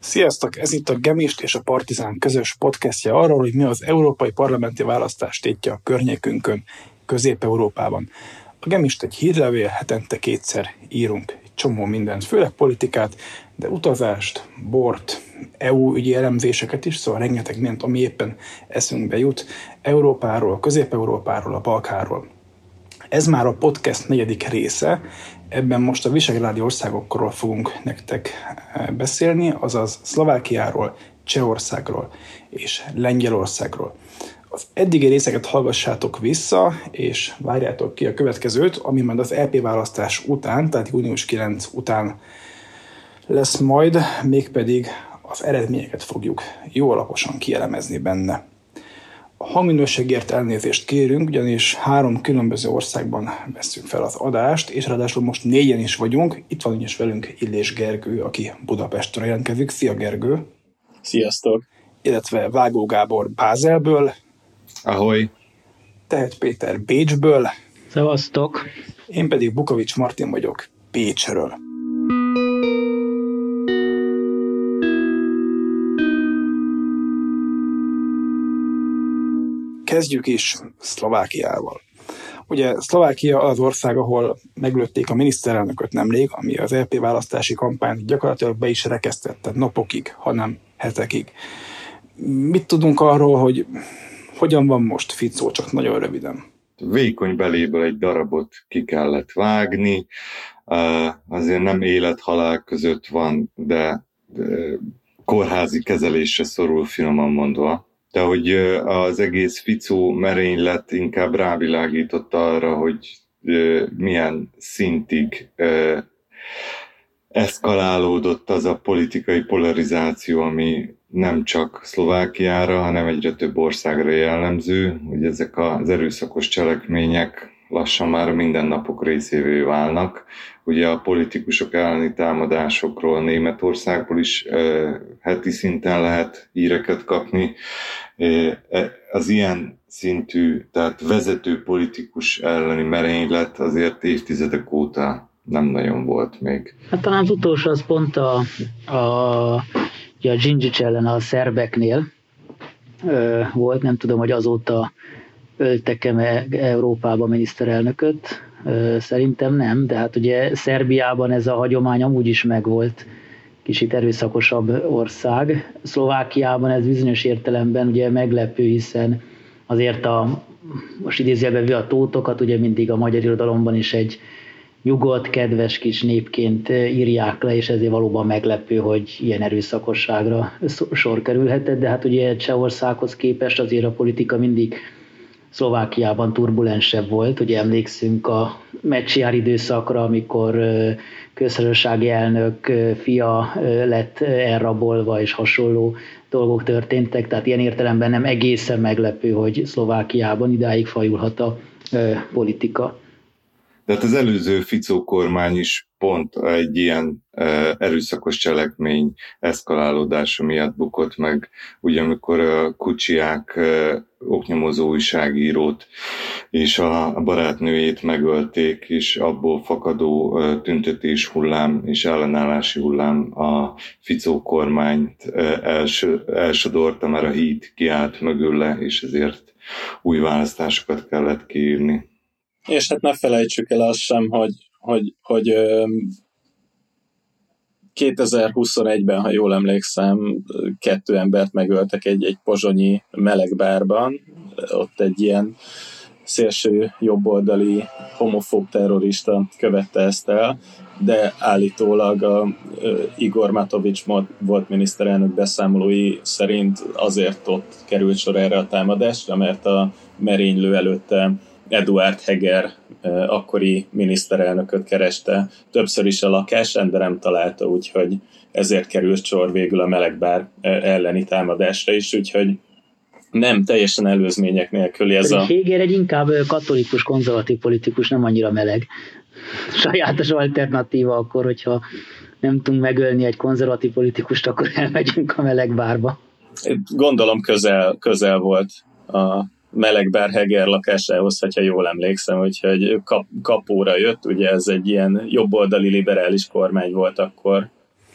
Sziasztok! Ez itt a Gemist és a Partizán közös podcastja arról, hogy mi az európai parlamenti választás tétje a környékünkön, Közép-Európában. A Gemist egy hírlevél, hetente 2-szer írunk egy csomó mindent, főleg politikát, de utazást, bort, EU ügyi elemzéseket is, szóval rengeteg mindent, ami éppen eszünkbe jut, Európáról, Közép-Európáról, a Balkánról. Ez már a podcast 4. része, ebben most a visegrádi országokról fogunk nektek beszélni, azaz Szlovákiáról, Csehországról és Lengyelországról. Az eddigi részeket hallgassátok vissza, és várjátok ki a következőt, ami majd az EP választás után, tehát június 9 után lesz majd, mégpedig az eredményeket fogjuk jó alaposan kielemezni benne. A hangminőségért elnézést kérünk, ugyanis 3 különböző országban vesszük fel az adást, és ráadásul most 4-en is vagyunk. Itt van is velünk Illés Gergő, aki Budapestről jelentkezik. Szia Gergő! Sziasztok! Illetve Vágó Gábor Bázelből. Ahoy! Tehet Péter Bécsből. Szevasztok! Én pedig Bukovics Martin vagyok Pécsről. Kezdjük is Szlovákiával. Ugye Szlovákia az ország, ahol meglőtték a miniszterelnököt nemrég, ami az EP választási kampányt gyakorlatilag be is rekesztette napokig, hanem hetekig. Mit tudunk arról, hogy hogyan van most Ficó, csak nagyon röviden? Vékony beléből egy darabot ki kellett vágni, azért nem élet-halál között van, de kórházi kezelésre szorul, finoman mondva. De hogy az egész Ficó merénylet inkább rávilágította arra, hogy milyen szintig eszkalálódott az a politikai polarizáció, ami nem csak Szlovákiára, hanem egyre több országra jellemző, hogy ezek az erőszakos cselekmények lassan már mindennapok részévé válnak. Ugye a politikusok elleni támadásokról Németországból is heti szinten lehet híreket kapni. Az ilyen szintű, tehát vezető politikus elleni merénylet azért évtizedek óta nem nagyon volt még. Hát talán az utolsó az pont a Dzsindzsics ellen a szerbeknél volt, nem tudom, hogy azóta öltek-e meg Európába miniszterelnököt, szerintem nem, de hát ugye Szerbiában ez a hagyomány amúgy is megvolt, kicsit erőszakosabb ország. Szlovákiában ez bizonyos értelemben ugye meglepő, hiszen azért most idézőjelben a tótokat ugye mindig a magyar irodalomban is egy nyugodt, kedves kis népként írják le, és ezért valóban meglepő, hogy ilyen erőszakosságra sor kerülhetett, de hát ugye Csehországhoz képest azért a politika mindig Szlovákiában turbulensebb volt. Ugye emlékszünk a Mečiar időszakra, amikor köztársasági elnök fia lett elrabolva, és hasonló dolgok történtek, tehát ilyen értelemben nem egészen meglepő, hogy Szlovákiában idáig fajulhat a politika. De hát az előző Ficó kormány is pont egy ilyen erőszakos cselekmény eszkalálódása miatt bukott meg, ugye amikor a Kucsiák oknyomozó újságírót és a barátnőjét megölték, és abból fakadó tüntetés hullám és ellenállási hullám a Ficó kormányt elsodorta, mert a híd kiállt mögülle, és ezért új választásokat kellett kiírni. És hát ne felejtsük el azt sem, hogy 2021-ben, ha jól emlékszem, 2 embert megöltek egy pozsonyi melegbárban. Ott egy ilyen szélső jobboldali homofób terrorista követte ezt el, de állítólag Igor Matovics volt miniszterelnök beszámolói szerint azért ott került sor erre a támadásra, mert a merénylő előtte Eduard Heger akkori miniszterelnököt kereste többször is a lakásán, de nem találta, úgyhogy ezért került sor végül a melegbár elleni támadásra is, úgyhogy nem teljesen előzmények nélküli ez a... Heger egy inkább katolikus, konzervatív politikus, nem annyira meleg. Sajátos alternatíva akkor, hogyha nem tudunk megölni egy konzervatív politikust, akkor elmegyünk a melegbárba. Gondolom közel volt a melegbár Heger lakásához, hogyha jól emlékszem, úgyhogy kapóra jött, ugye ez egy ilyen jobboldali liberális kormány volt akkor.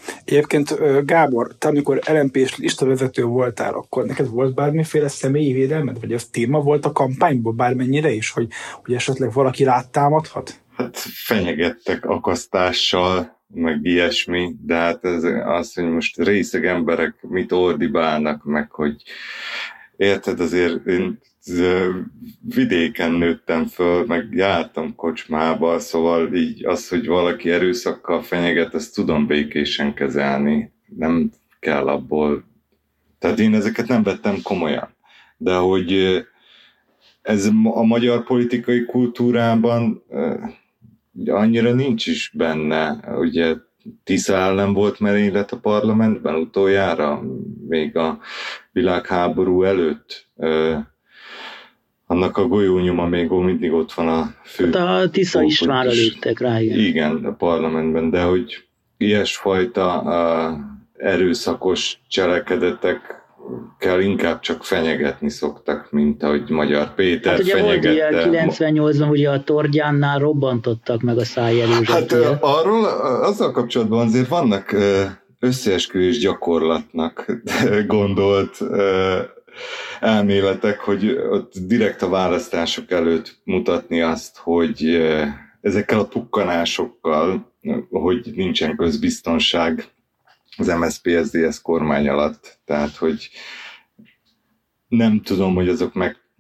Egyébként Gábor, te amikor LMP-s listavezető voltál, akkor neked volt bármiféle személyi védelmed, vagy ez téma volt a kampányból bármennyire is, hogy esetleg valaki rád támadhat? Hát fenyegettek akasztással, meg ilyesmi, de hát ez az, hogy most részeg emberek mit ordibálnak, meg hogy érted, azért én vidéken nőttem föl, meg jártam kocsmába, szóval így az, hogy valaki erőszakkal fenyeget, ezt tudom békésen kezelni. Nem kell abból. Tehát én ezeket nem vettem komolyan. De hogy ez a magyar politikai kultúrában annyira nincs is benne. Ugye Tisza ellen volt merénylet a parlamentben utoljára, még a világháború előtt. Annak a golyónyoma még mindig ott van a fő... Hát a Tisza Istvánra lőttek rá, igen. Igen, a parlamentben, de hogy ilyesfajta erőszakos cselekedetekkel inkább csak fenyegetni szoktak, mint ahogy Magyar Péter hát ugye fenyegette. Volt 98-ban ugye a Tordjánnál robbantottak meg a Szájjelőzsöt. Hát arról, azzal kapcsolatban azért vannak összeesküvés gyakorlatnak gondolt elméletek, hogy ott direkt a választások előtt mutatni azt, hogy ezekkel a tukkanásokkal, hogy nincsen közbiztonság az MSZP-SZDSZ kormány alatt. Tehát, hogy nem tudom, hogy azok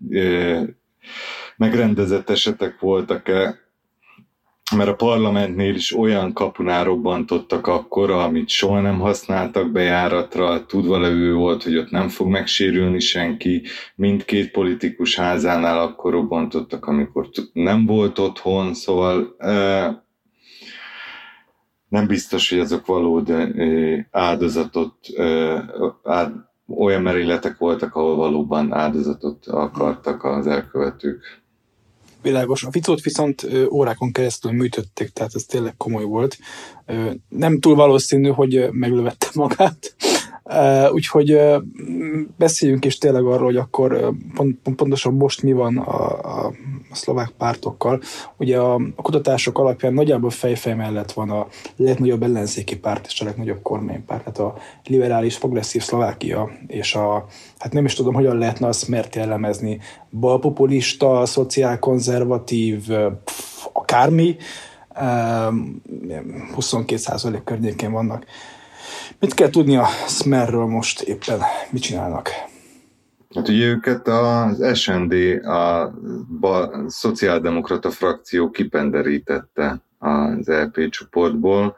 megrendezett esetek voltak-e, mert a parlamentnél is olyan kapunál robbantottak akkor, amit soha nem használtak bejáratra, tudva levő volt, hogy ott nem fog megsérülni senki. Mindkét politikus házánál akkor robbantottak, amikor nem volt otthon, szóval nem biztos, hogy azok valódi áldozatot, olyan merényletek voltak, ahol valóban áldozatot akartak az elkövetők. Világos. A Ficót viszont órákon keresztül műtötték, tehát ez tényleg komoly volt. Nem túl valószínű, hogy meglövette magát. Úgyhogy beszéljünk is tényleg arról, hogy akkor pontosan most mi van a szlovák pártokkal. Ugye a kutatások alapján nagyjából fejfej mellett van a legnagyobb ellenzéki párt és a legnagyobb kormánypárt, tehát a liberális progresszív Szlovákia, és hát nem is tudom, hogyan lehetne azt mert jellemezni, balpopulista, szociálkonzervatív, akármi, 22% környékén vannak. Mit kell tudni a Smerről most éppen? Mit csinálnak? Hát ugye őket az SND, a szociáldemokrata frakció kipenderítette az EP csoportból,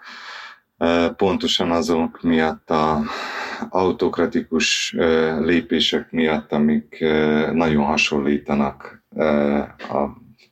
pontosan azok miatt az autokratikus lépések miatt, amik nagyon hasonlítanak a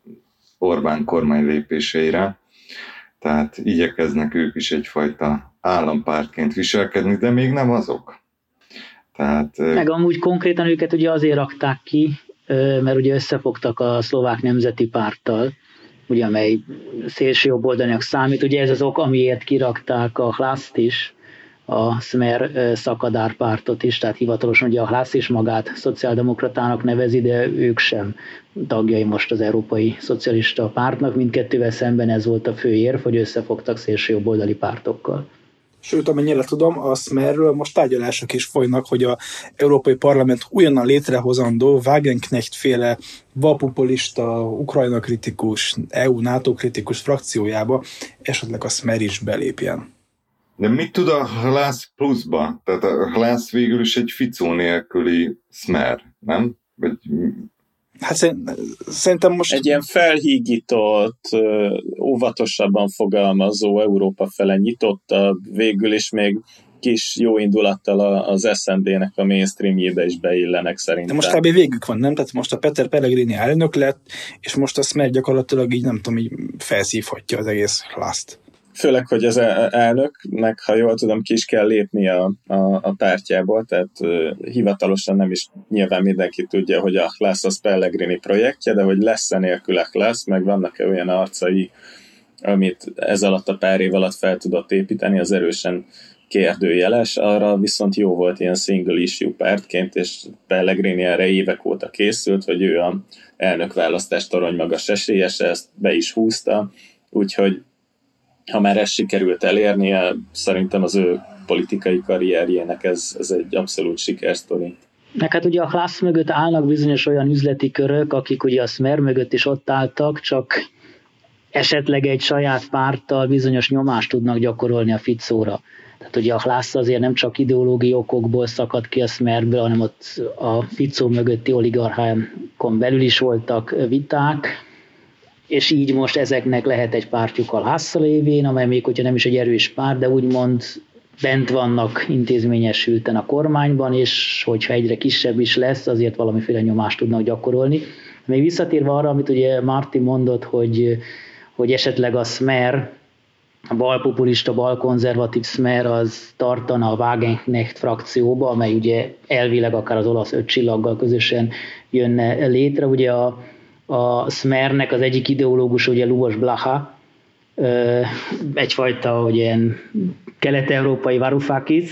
Orbán kormány lépéseire. Tehát igyekeznek ők is egyfajta állampártként viselkedni, de még nem azok. Tehát, meg amúgy konkrétan őket ugye azért rakták ki, mert ugye összefogtak a Szlovák Nemzeti Párttal, ugye, amely szélsőjobboldalinak számít. Ugye ez az ok, amiért kirakták a Hlaszt is, a Smer szakadárpártot is, tehát hivatalosan ugye a Hlász is magát szociáldemokratának nevezi, de ők sem tagjai most az Európai Szocialista Pártnak. Mindkettővel szemben ez volt a fő érv, hogy összefogtak szélsőjobboldali pártokkal. Sőt, amennyire tudom, a Smerről most tárgyalások is folynak, hogy az Európai Parlament újonnan létrehozandó Wagenknecht-féle balpopulista, Ukrajna kritikus, EU-NATO kritikus frakciójába esetleg a Smer is belépjen. De mit tud a Hlász pluszba? Tehát a Hlász végül is egy Ficó nélküli Smer, nem? Vagy... Hát szerintem most... Egy ilyen felhígított, óvatosabban fogalmazó, Európa fele nyitottabb, végül is még kis jó indulattal az SND-nek a mainstreamjébe is beillenek szerintem. De most kb. Végük van, nem? Tehát most a Peter Pellegrini elnök lett, és most a Smer gyakorlatilag így, nem tudom, így felszívhatja az egész Hlászt. Főleg, hogy az elnöknek, ha jól tudom, ki is kell lépni a pártjából, tehát hivatalosan nem is nyilván mindenki tudja, hogy a Hlász az Pellegrini projektje, de hogy lesz-e nélkül a Hlász, meg vannak-e olyan arcai, amit ez alatt a pár év alatt fel tudott építeni, az erősen kérdőjeles, arra viszont jó volt ilyen single issue pártként, és Pellegrini erre évek óta készült, hogy ő a elnökválasztás torony magas esélyese, ezt be is húzta, úgyhogy ha már ezt sikerült elérnie, szerintem az ő politikai karrierjének ez egy abszolút sikersztori. Meg hát ugye a Hlász mögött állnak bizonyos olyan üzleti körök, akik ugye a Smer mögött is ott álltak, csak esetleg egy saját párttal bizonyos nyomást tudnak gyakorolni a Ficóra. Tehát ugye a Hlász azért nem csak ideológiai okokból szakadt ki a Smerből, hanem ott a Ficó mögötti oligarchákon belül is voltak viták, és így most ezeknek lehet egy pártjuk a Hlásszal lévén, amely még hogyha nem is egy erős párt, de úgymond bent vannak intézményesülten a kormányban, és hogyha egyre kisebb is lesz, azért valamiféle nyomást tudnak gyakorolni. Még visszatérve arra, amit ugye Martin mondott, hogy esetleg a Smer, a balpopulista, balkonzervatív Smer az tartana a Wagenknecht frakcióba, amely ugye elvileg akár az olasz 5 csillaggal közösen jönne létre. Ugye a Smernek az egyik ideológus ugye Lubos Blaha, egyfajta ilyen kelet-európai Varoufakis,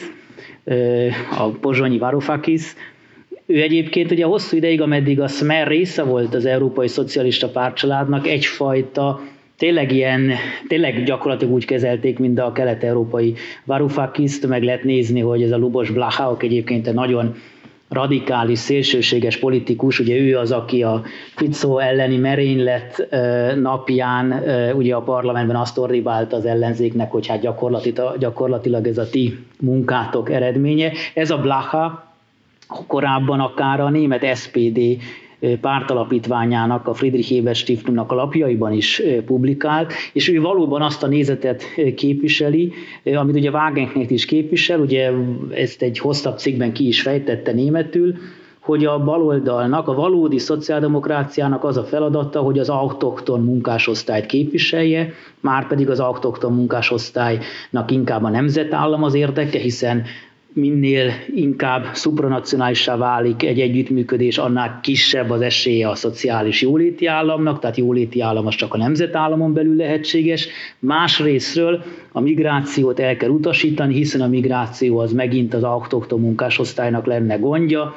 a pozsonyi Varoufakis. Ő egyébként ugye hosszú ideig, ameddig a Smer része volt az Európai Szocialista Pártcsaládnak, egyfajta tényleg gyakorlatilag úgy kezelték, mint a kelet-európai Varoufakist, meg lehet nézni, hogy ez a Lubos Blaha, egyébként egy nagyon radikális, szélsőséges politikus, ugye ő az, aki a Fico elleni merénylet napján ugye a parlamentben azt ordibálta az ellenzéknek, hogy hát gyakorlatilag ez a ti munkátok eredménye. Ez a Blaha korábban akár a német SPD pártalapítványának, a Friedrich Ebert Stiftungnak a lapjaiban is publikált, és ő valóban azt a nézetet képviseli, amit ugye Wagenknecht is képvisel, ugye ezt egy hosszabb cikkben ki is fejtette németül, hogy a baloldalnak, a valódi szociáldemokráciának az a feladata, hogy az autochton munkásosztályt képviselje, márpedig az autochton munkásosztálynak inkább a nemzetállam az érdeke, hiszen minél inkább szupranacionálissá válik egy együttműködés, annál kisebb az esélye a szociális jóléti államnak, tehát jóléti állam az csak a nemzetállamon belül lehetséges. Másrészről a migrációt el kell utasítani, hiszen a migráció az megint az autochton munkásosztálynak lenne gondja,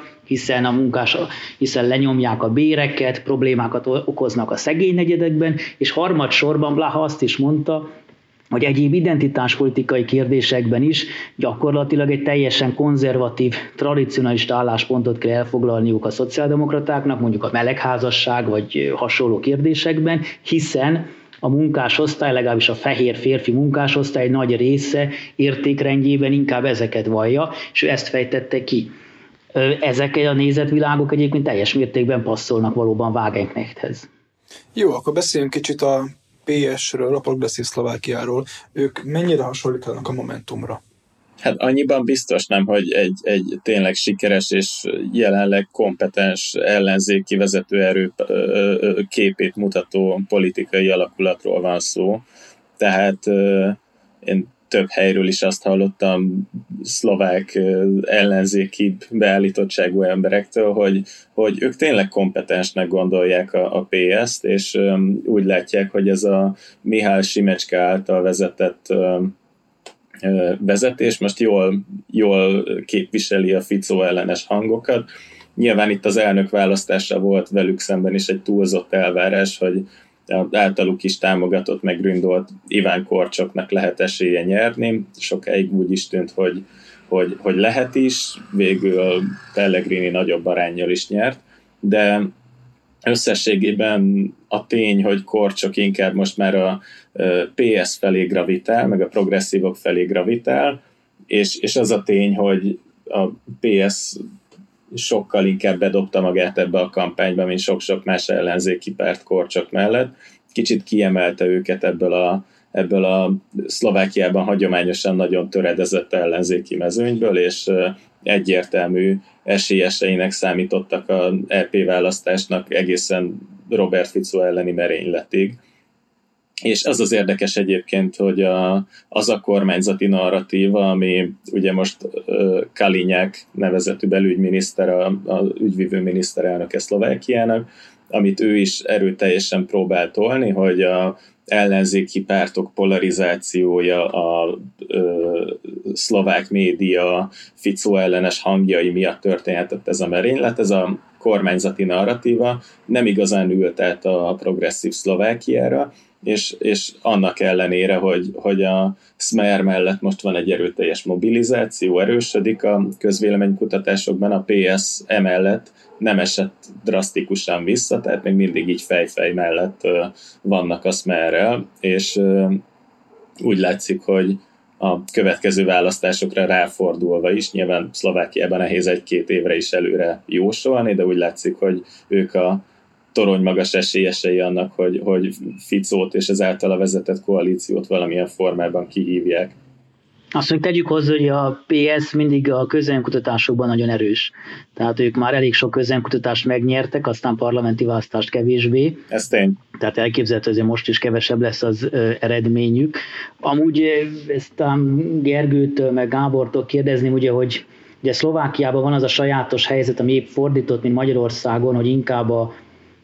hiszen lenyomják a béreket, problémákat okoznak a szegény negyedekben, és harmadsorban Blaha azt is mondta, hogy egyéb identitáspolitikai kérdésekben is gyakorlatilag egy teljesen konzervatív, tradicionalista álláspontot kell elfoglalniuk a szociáldemokratáknak, mondjuk a melegházasság vagy hasonló kérdésekben, hiszen a munkásosztály, legalábbis a fehér férfi munkásosztály nagy része értékrendjében inkább ezeket vallja, és ő ezt fejtette ki. Ezek a nézetvilágok egyébként teljes mértékben passzolnak valóban Wagenknechthez. Jó, akkor beszéljünk kicsit a PS-ről, a Progresszív Szlovákiáról. Ők mennyire hasonlítanak a Momentumra? Hát annyiban biztos nem, hogy egy tényleg sikeres és jelenleg kompetens ellenzéki vezetőerő képét mutató politikai alakulatról van szó. Tehát én több helyről is azt hallottam szlovák ellenzéki beállítottságú emberektől, hogy ők tényleg kompetensnek gondolják a PS-t, és úgy látják, hogy ez a Mihály Simecska által vezetett vezetés most jól képviseli a Fico ellenes hangokat. Nyilván itt az elnökválasztásra volt velük szemben is egy túlzott elvárás, hogy általuk is támogatott, megründolt Iván Korcsoknak lehet esélye nyerni. Sokáig úgy is tűnt, hogy lehet is, végül Pellegrini nagyobb aránnyal is nyert, de összességében a tény, hogy Korcsok inkább most már a PS felé gravitál, meg a progresszívok felé gravitál, és az a tény, hogy a PS sokkal inkább bedobta magát ebbe a kampányba, mint sok-sok más ellenzéki párt Korcsok mellett. Kicsit kiemelte őket ebből a Szlovákiában hagyományosan nagyon töredezett ellenzéki mezőnyből, és egyértelmű esélyeseinek számítottak a EP választásnak egészen Robert Fico elleni merényletig. És az érdekes egyébként, hogy az a kormányzati narratíva, ami ugye most Kaliňák nevezetű belügyminiszter, az ügyvívő miniszterelnöke Szlovákiának, amit ő is erőteljesen próbál tolni, hogy a ellenzéki pártok polarizációja, a szlovák média Fico ellenes hangjai miatt történhetett ez a merénylet. Ez a kormányzati narratíva nem igazán ült át a progresszív Szlovákiára, és annak ellenére, hogy a Smer mellett most van egy erőteljes mobilizáció, erősödik a közvéleménykutatásokban, a PS emellett nem esett drasztikusan vissza, tehát még mindig így fejfej mellett vannak a Smerrel, és úgy látszik, hogy a következő választásokra ráfordulva is, nyilván Szlovákiában nehéz 1-2 évre is előre jósolni, de úgy látszik, hogy ők a torony magas esélyesei annak, hogy Ficót és az általa vezetett koalíciót valamilyen formában kihívják. Azt mondjuk tegyük hozzá, hogy a PS mindig a közvéleménykutatásokban nagyon erős. Tehát ők már elég sok közvéleménykutatást megnyertek, aztán parlamenti választást kevésbé. Ez tény. Tehát elképzelhető, hogy most is kevesebb lesz az eredményük. Amúgy ezt Gergőtől, meg Gábortól kérdezném, hogy ugye Szlovákiában van az a sajátos helyzet, ami épp fordított, mint Magyarországon, hogy inkább a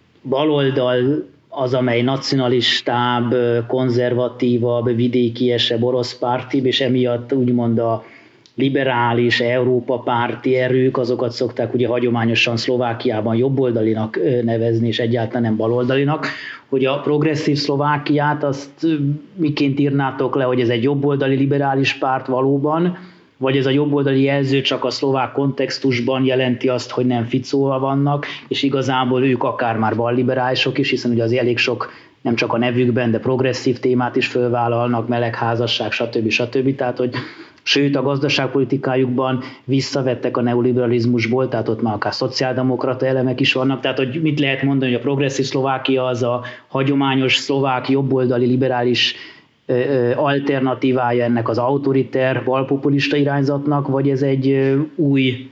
baloldal az, amely nacionalistább, konzervatívabb, vidékiesebb, orosz pártibb, és emiatt úgymond a liberális, Európa párti erők, azokat szokták ugye hagyományosan Szlovákiában jobboldalinak nevezni, és egyáltalán nem baloldalinak. Hogy a progresszív Szlovákiát azt miként írnátok le, hogy ez egy jobboldali liberális párt valóban, vagy ez a jobboldali jelző csak a szlovák kontextusban jelenti azt, hogy nem Ficóval vannak, és igazából ők akár már balliberálisok is, hiszen ugye az elég sok, nem csak a nevükben, de progresszív témát is fölvállalnak, melegházasság, stb. Tehát, hogy sőt a gazdaságpolitikájukban visszavettek a neoliberalizmusból, tehát ott már akár szociáldemokrata elemek is vannak, tehát hogy mit lehet mondani, hogy a progresszív Szlovákia az a hagyományos szlovák jobboldali liberális alternatívája ennek az autoriter, balpopulista irányzatnak, vagy ez egy új,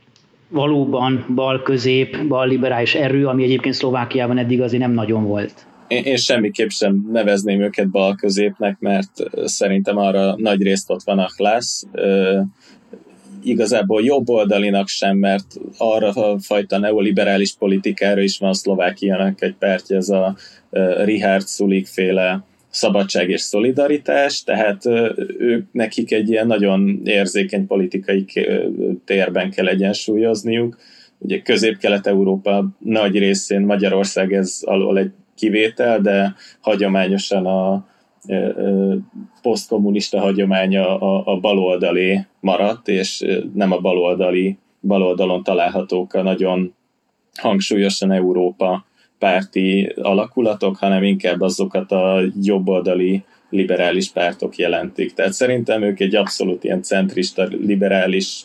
valóban bal-közép, bal-liberális erő, ami egyébként Szlovákiában eddig azért nem nagyon volt? Én semmiképp sem nevezném őket bal-középnek, mert szerintem arra nagy részt ott van a Hlas. Igazából jobboldalinak sem, mert arra a fajta neoliberális politikára is van a Szlovákiának egy pártja, ez a Richard Sulik féle szabadság és szolidaritás, tehát nekik egy ilyen nagyon érzékeny politikai térben kell egyensúlyozniuk. Ugye Közép-Kelet-Európa nagy részén, Magyarország ez alól egy kivétel, de hagyományosan a posztkommunista hagyománya a baloldali maradt, és nem a baloldalon találhatók a nagyon hangsúlyosan Európa párti alakulatok, hanem inkább azokat a jobboldali liberális pártok jelentik. Tehát szerintem ők egy abszolút ilyen centrista, liberális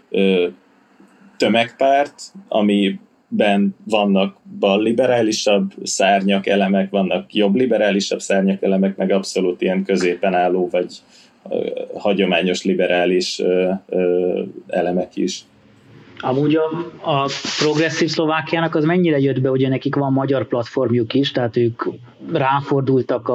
tömegpárt, amiben vannak balliberálisabb szárnyak, elemek, vannak jobb liberálisabb szárnyak, elemek, meg abszolút ilyen középen álló, vagy hagyományos liberális elemek is. Amúgy a progresszív Szlovákiának az mennyire jött be, ugye nekik van magyar platformjuk is, tehát ők ráfordultak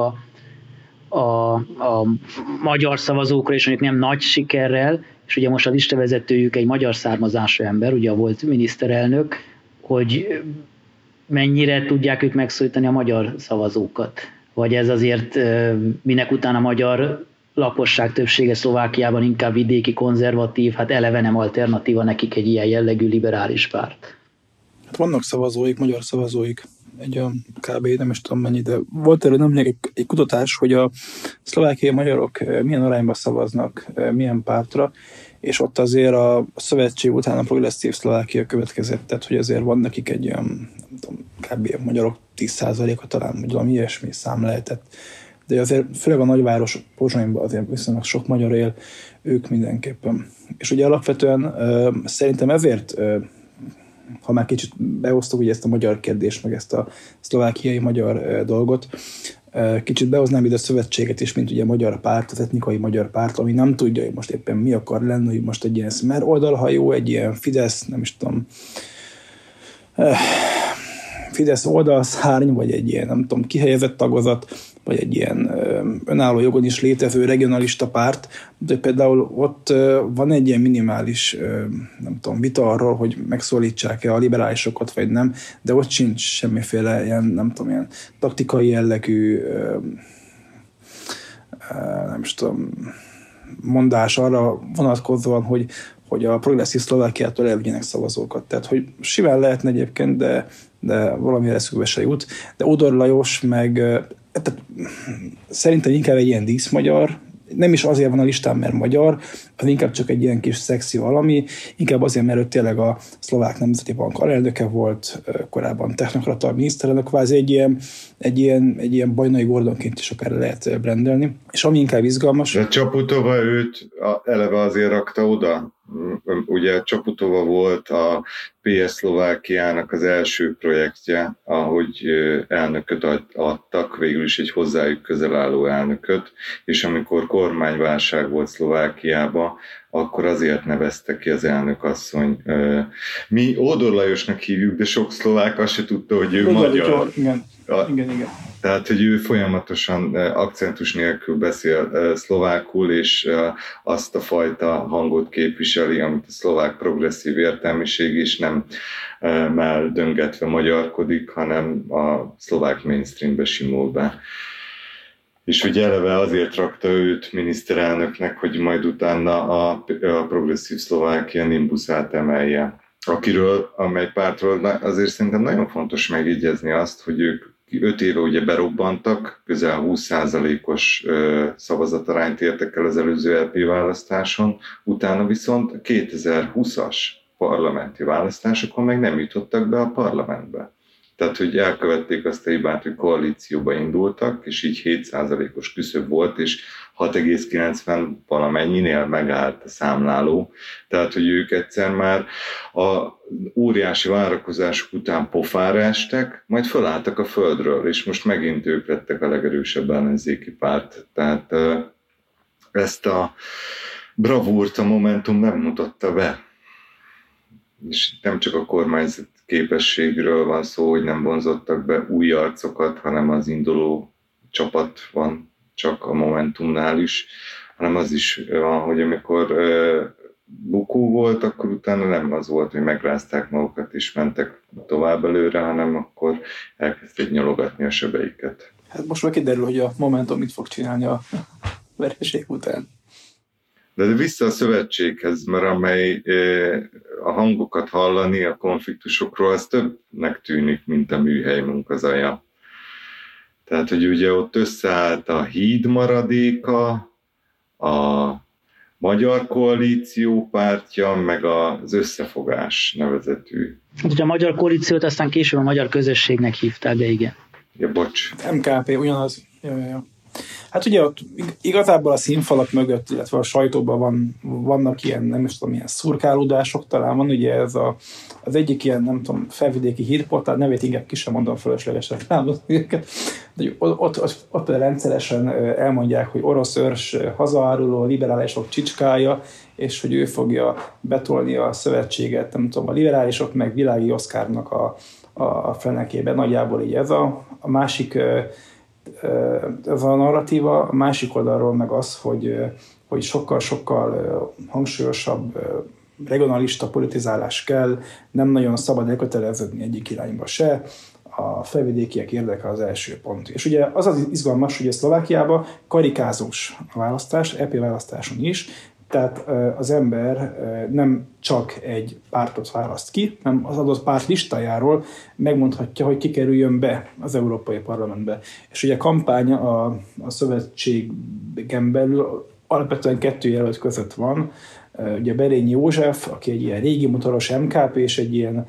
a magyar szavazókra, és mondjuk nem nagy sikerrel, és ugye most a listavezetőjük egy magyar származású ember, ugye volt miniszterelnök, hogy mennyire tudják ők megszólítani a magyar szavazókat. Vagy ez azért minek után a magyar lakosság többsége Szlovákiában inkább vidéki, konzervatív, hát eleve nem alternatíva nekik egy ilyen jellegű liberális párt. Hát vannak szavazóik, magyar szavazóik, egy kb. Nem is tudom mennyi, de volt erről nemrég egy kutatás, hogy a szlovákiai magyarok milyen arányban szavaznak, milyen pártra, és ott azért a szövetség után a progresszív Szlovákia következett, tehát hogy azért van nekik egy olyan, nem tudom, kb. A magyarok 10%-a talán, vagy valami ilyesmi szám lehetett. De azért főleg a nagyváros Pozsonyban azért viszonylag sok magyar él, ők mindenképpen. És ugye alapvetően szerintem ezért, ha már kicsit beosztok ugye ezt a magyar kérdést, meg ezt a szlovákiai magyar dolgot, kicsit behoznám ide a szövetséget is, mint ugye a magyar párt, az etnikai magyar párt, ami nem tudja, hogy most éppen mi akar lenni, hogy most egy ilyen Smer oldalhajó, egy ilyen Fidesz, nem is tudom, Fidesz oldalszárny, vagy egy ilyen, nem tudom, kihelyezett tagozat, vagy egy ilyen önálló jogon is létező regionalista párt, de például ott van egy ilyen minimális, nem tudom, vita arról, hogy megszólítsák-e a liberálisokat, vagy nem, de ott sincs semmiféle ilyen, nem tudom, ilyen taktikai jellegű, nem is tudom, mondás arra vonatkozóan, hogy a progresszív Szlovákiától elvigyenek szavazókat. Tehát, hogy simán lehetne egyébként, de valami eszükbe se jut. De Odor Lajos meg tehát, szerintem inkább egy ilyen díszmagyar, nem is azért van a listán, mert magyar, az inkább csak egy ilyen kis szexi valami, inkább azért, mert ő tényleg a Szlovák Nemzeti Bank alelnöke volt, korábban technokrata miniszterelnök, kvázi egy ilyen Bajnai Gordonként is akár lehet rendelni. És ami inkább izgalmas... De Csaputova őt eleve azért rakta oda. Ugye Csaputova volt a PS Szlovákiának az első projektje, ahogy elnököt adtak, végül is egy hozzájuk közel álló elnököt, és amikor kormányválság volt Szlovákiában, akkor azért nevezte ki az elnökasszony. Mi Ódor Lajosnak hívjuk, de sok szlovák azt se tudta, hogy ő magyar. Igen. Igen. Tehát, hogy ő folyamatosan akcentus nélkül beszél szlovákul, és azt a fajta hangot képviseli, amit a szlovák progresszív értelmiség is nem döngetve magyarkodik, hanem a szlovák mainstreambe simul be. És hogy eleve azért rakta őt miniszterelnöknek, hogy majd utána a progresszív Szlovákia nimbuszát emelje. Amely pártról azért szerintem nagyon fontos megjegyezni azt, hogy ők 5 éve ugye berobbantak, közel 20%-os szavazatarányt értek el az előző LP választáson, utána viszont a 2020-as parlamenti választásokon meg nem jutottak be a parlamentbe. Tehát, hogy elkövették azt a hibát, hogy koalícióba indultak, és így 7%-os küszöb volt, és 6,90 valamennyinél megállt a számláló. Tehát, hogy ők egyszer már a óriási várakozások után pofára estek, majd fölálltak a földről, és most megint ők lettek a legerősebb ellenzéki párt. Tehát ezt a bravúrt a Momentum nem mutatta be. És nem csak a kormányzat képességről van szó, hogy nem vonzottak be új arcokat, hanem az induló csapat van csak a Momentumnál is, hanem az is van, hogy amikor bukó volt, akkor utána nem az volt, hogy megrázták magukat és mentek tovább előre, hanem akkor elkezdték nyalogatni a sebeiket. Hát most már kiderül, hogy a Momentum mit fog csinálni a vereség után. De vissza a szövetséghez, mert amely a hangokat hallani a konfliktusokról, az többnek tűnik, mint a műhely munkazaja. Tehát, hogy ugye ott összeállt a híd maradéka, a Magyar Koalíció pártja, meg az Összefogás nevezetű. Hát ugye a Magyar Koalíciót aztán később a Magyar Közösségnek hívták, de igen. Ja, bocs. MKP, ugyanaz. Ja. Hát ugye ott igazából a színfalak mögött, illetve a sajtóban vannak ilyen, nem is tudom, ilyen szurkálódások, talán van ugye ez az egyik ilyen, nem tudom, felvidéki hírportál, nevét inkább ki sem mondom fölöslegesen, de ott rendszeresen elmondják, hogy orosz őrs hazaáruló liberálisok csicskája, és hogy ő fogja betolni a szövetséget, nem tudom, a liberálisok meg Világi Oszkárnak a fenekében. Nagyjából így ez a másik ez a narratíva, a másik oldalról meg az, hogy sokkal-sokkal hangsúlyosabb regionalista politizálás kell, nem nagyon szabad elköteleződni egyik irányba se, a felvidékiek érdeke az első pont. És ugye az izgalmas, hogy a Szlovákiában karikázós a választás, EP választáson is, tehát az ember nem csak egy pártot választ ki, hanem az adott párt listájáról megmondhatja, hogy ki kerüljön be az Európai Parlamentbe. És ugye a kampány a szövetségen belül alapvetően 2 jelölt között van. Ugye Berényi József, aki egy ilyen régi motoros MKP, és egy ilyen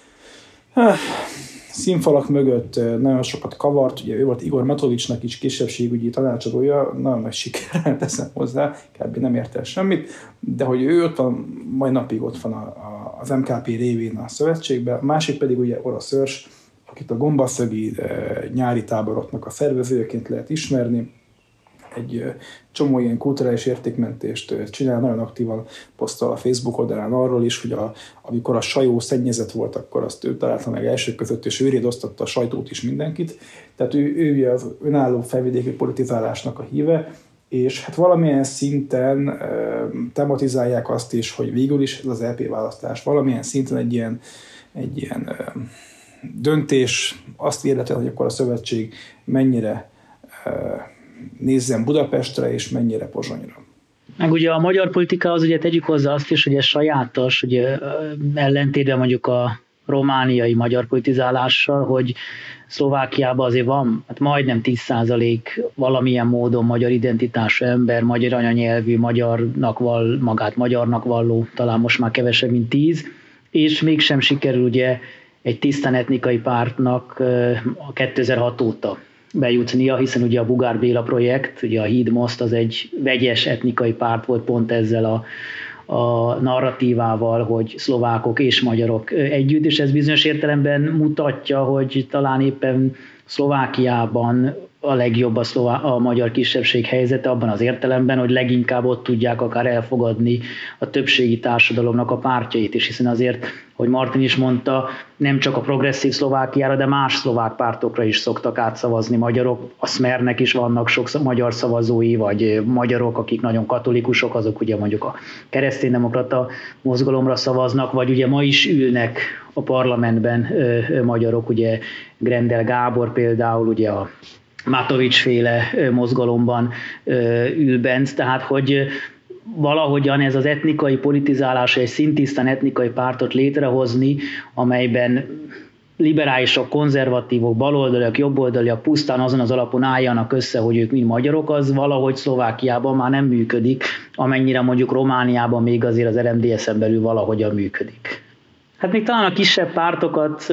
színfalak mögött nagyon sokat kavart, ugye ő volt Igor Matovicsnak is kisebbségügyi tanácsadója, nagyon nagy sikerrel teszem hozzá, kb. Nem ért el semmit, de hogy ő ott van, majd napig ott van az MKP révén a szövetségben, a másik pedig ugye orosz őrs, akit a gombaszögi nyári táboroknak a szervezőjeként lehet ismerni, egy csomó ilyen kulturális értékmentést csinál, nagyon aktívan posztol a Facebook oldalán arról is, hogy amikor a sajó szennyezett volt, akkor azt ő találta meg elsők között, és ő rédoztatta a sajtót is mindenkit. Tehát ő az önálló felvidéki politizálásnak a híve, és hát valamilyen szinten tematizálják azt is, hogy végül is ez az EP választás valamilyen szinten egy ilyen döntés azt illetően, hogy akkor a szövetség mennyire nézzen Budapestre, és mennyire Pozsonyra. Meg ugye a magyar politikához ugye tegyük hozzá azt is, hogy ez sajátos, ugye ellentétben mondjuk a romániai magyar politizálással, hogy Szlovákiában azért van, hát majdnem 10% valamilyen módon magyar identitású ember, magyar anyanyelvű, magát magyarnak valló, talán most már kevesebb, mint 10, és mégsem sikerül ugye egy tisztán etnikai pártnak a 2006 óta bejutnia, hiszen ugye a Bugár Béla projekt, ugye a Híd Most az egy vegyes etnikai párt volt pont ezzel a narratívával, hogy szlovákok és magyarok együtt, és ez bizonyos értelemben mutatja, hogy talán éppen Szlovákiában a legjobb a magyar kisebbség helyzete abban az értelemben, hogy leginkább ott tudják akár elfogadni a többségi társadalomnak a pártjait is, hiszen azért, hogy Martin is mondta, nem csak a progresszív Szlovákiára, de más szlovák pártokra is szoktak átszavazni magyarok. A Smernek is vannak sok magyar szavazói, vagy magyarok, akik nagyon katolikusok, azok ugye mondjuk a kereszténydemokrata mozgalomra szavaznak, vagy ugye ma is ülnek a parlamentben magyarok, ugye Grendel Gábor például, ugye a Matovics féle mozgalomban ül bent, tehát hogy valahogyan ez az etnikai politizálás, egy szintisztán etnikai pártot létrehozni, amelyben liberálisok, konzervatívok, baloldaliak, jobboldaliak pusztán azon az alapon álljanak össze, hogy ők mind magyarok, az valahogy Szlovákiában már nem működik, amennyire mondjuk Romániában még azért az RMDSZ-en belül valahogyan működik. Hát még talán a kisebb pártokat,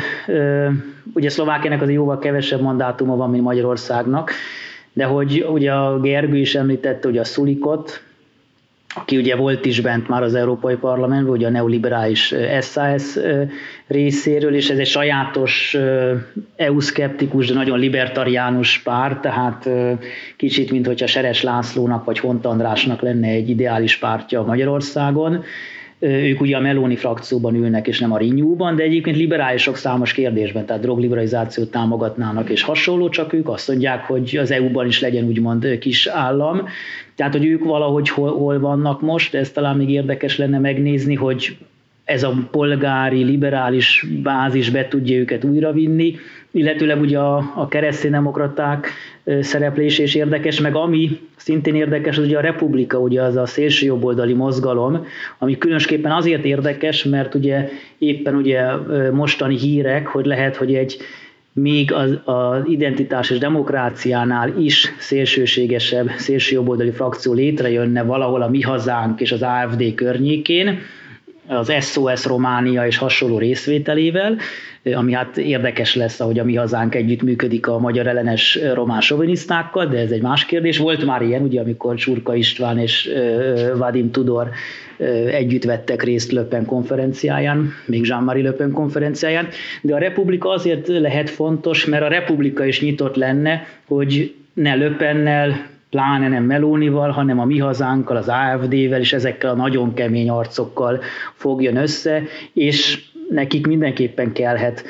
ugye Szlovákiának az jóval kevesebb mandátuma van, mint Magyarországnak, de hogy ugye a Gergő is említette, ugye a Szulikot, aki ugye volt is bent már az Európai Parlamentben, ugye a neoliberális SZSZ részéről, és ez egy sajátos EU-szkeptikus, de nagyon libertariánus párt, tehát kicsit, mint hogyha Seres Lászlónak vagy Hont Andrásnak lenne egy ideális pártja Magyarországon. Ők ugye a Meloni frakcióban ülnek, és nem a Renew-ban, de egyébként liberálisok számos kérdésben, tehát drogliberalizációt támogatnának és hasonló, csak ők azt mondják, hogy az EU-ban is legyen úgymond kis állam. Tehát, hogy ők valahogy hol vannak most, ez talán még érdekes lenne megnézni, hogy ez a polgári, liberális bázis be tudja őket újravinni, illetőleg ugye a kereszténydemokraták szereplése is érdekes, meg ami szintén érdekes, az ugye a Republika, ugye az a szélsőjobboldali mozgalom, ami különösképpen azért érdekes, mert ugye éppen ugye mostani hírek, hogy lehet, hogy egy még az identitás és demokráciánál is szélsőségesebb, szélsőjobboldali frakció létrejönne valahol a Mi Hazánk és az AfD környékén, az SOS Románia és hasonló részvételével, ami hát érdekes lesz, ahogy a Mi Hazánk együtt működik a magyar ellenes román sovinisztákkal, de ez egy más kérdés. Volt már ilyen, ugye, amikor Csurka István és Vadim Tudor együtt vettek részt Le Pen konferenciáján, még Jean-Marie Le Pen konferenciáján, de a Republika azért lehet fontos, mert a Republika is nyitott lenne, hogy ne Le Pennel, pláne nem Melonival, hanem a Mi Hazánkkal, az AfD-vel és ezekkel a nagyon kemény arcokkal fogjon össze, és nekik mindenképpen kellhet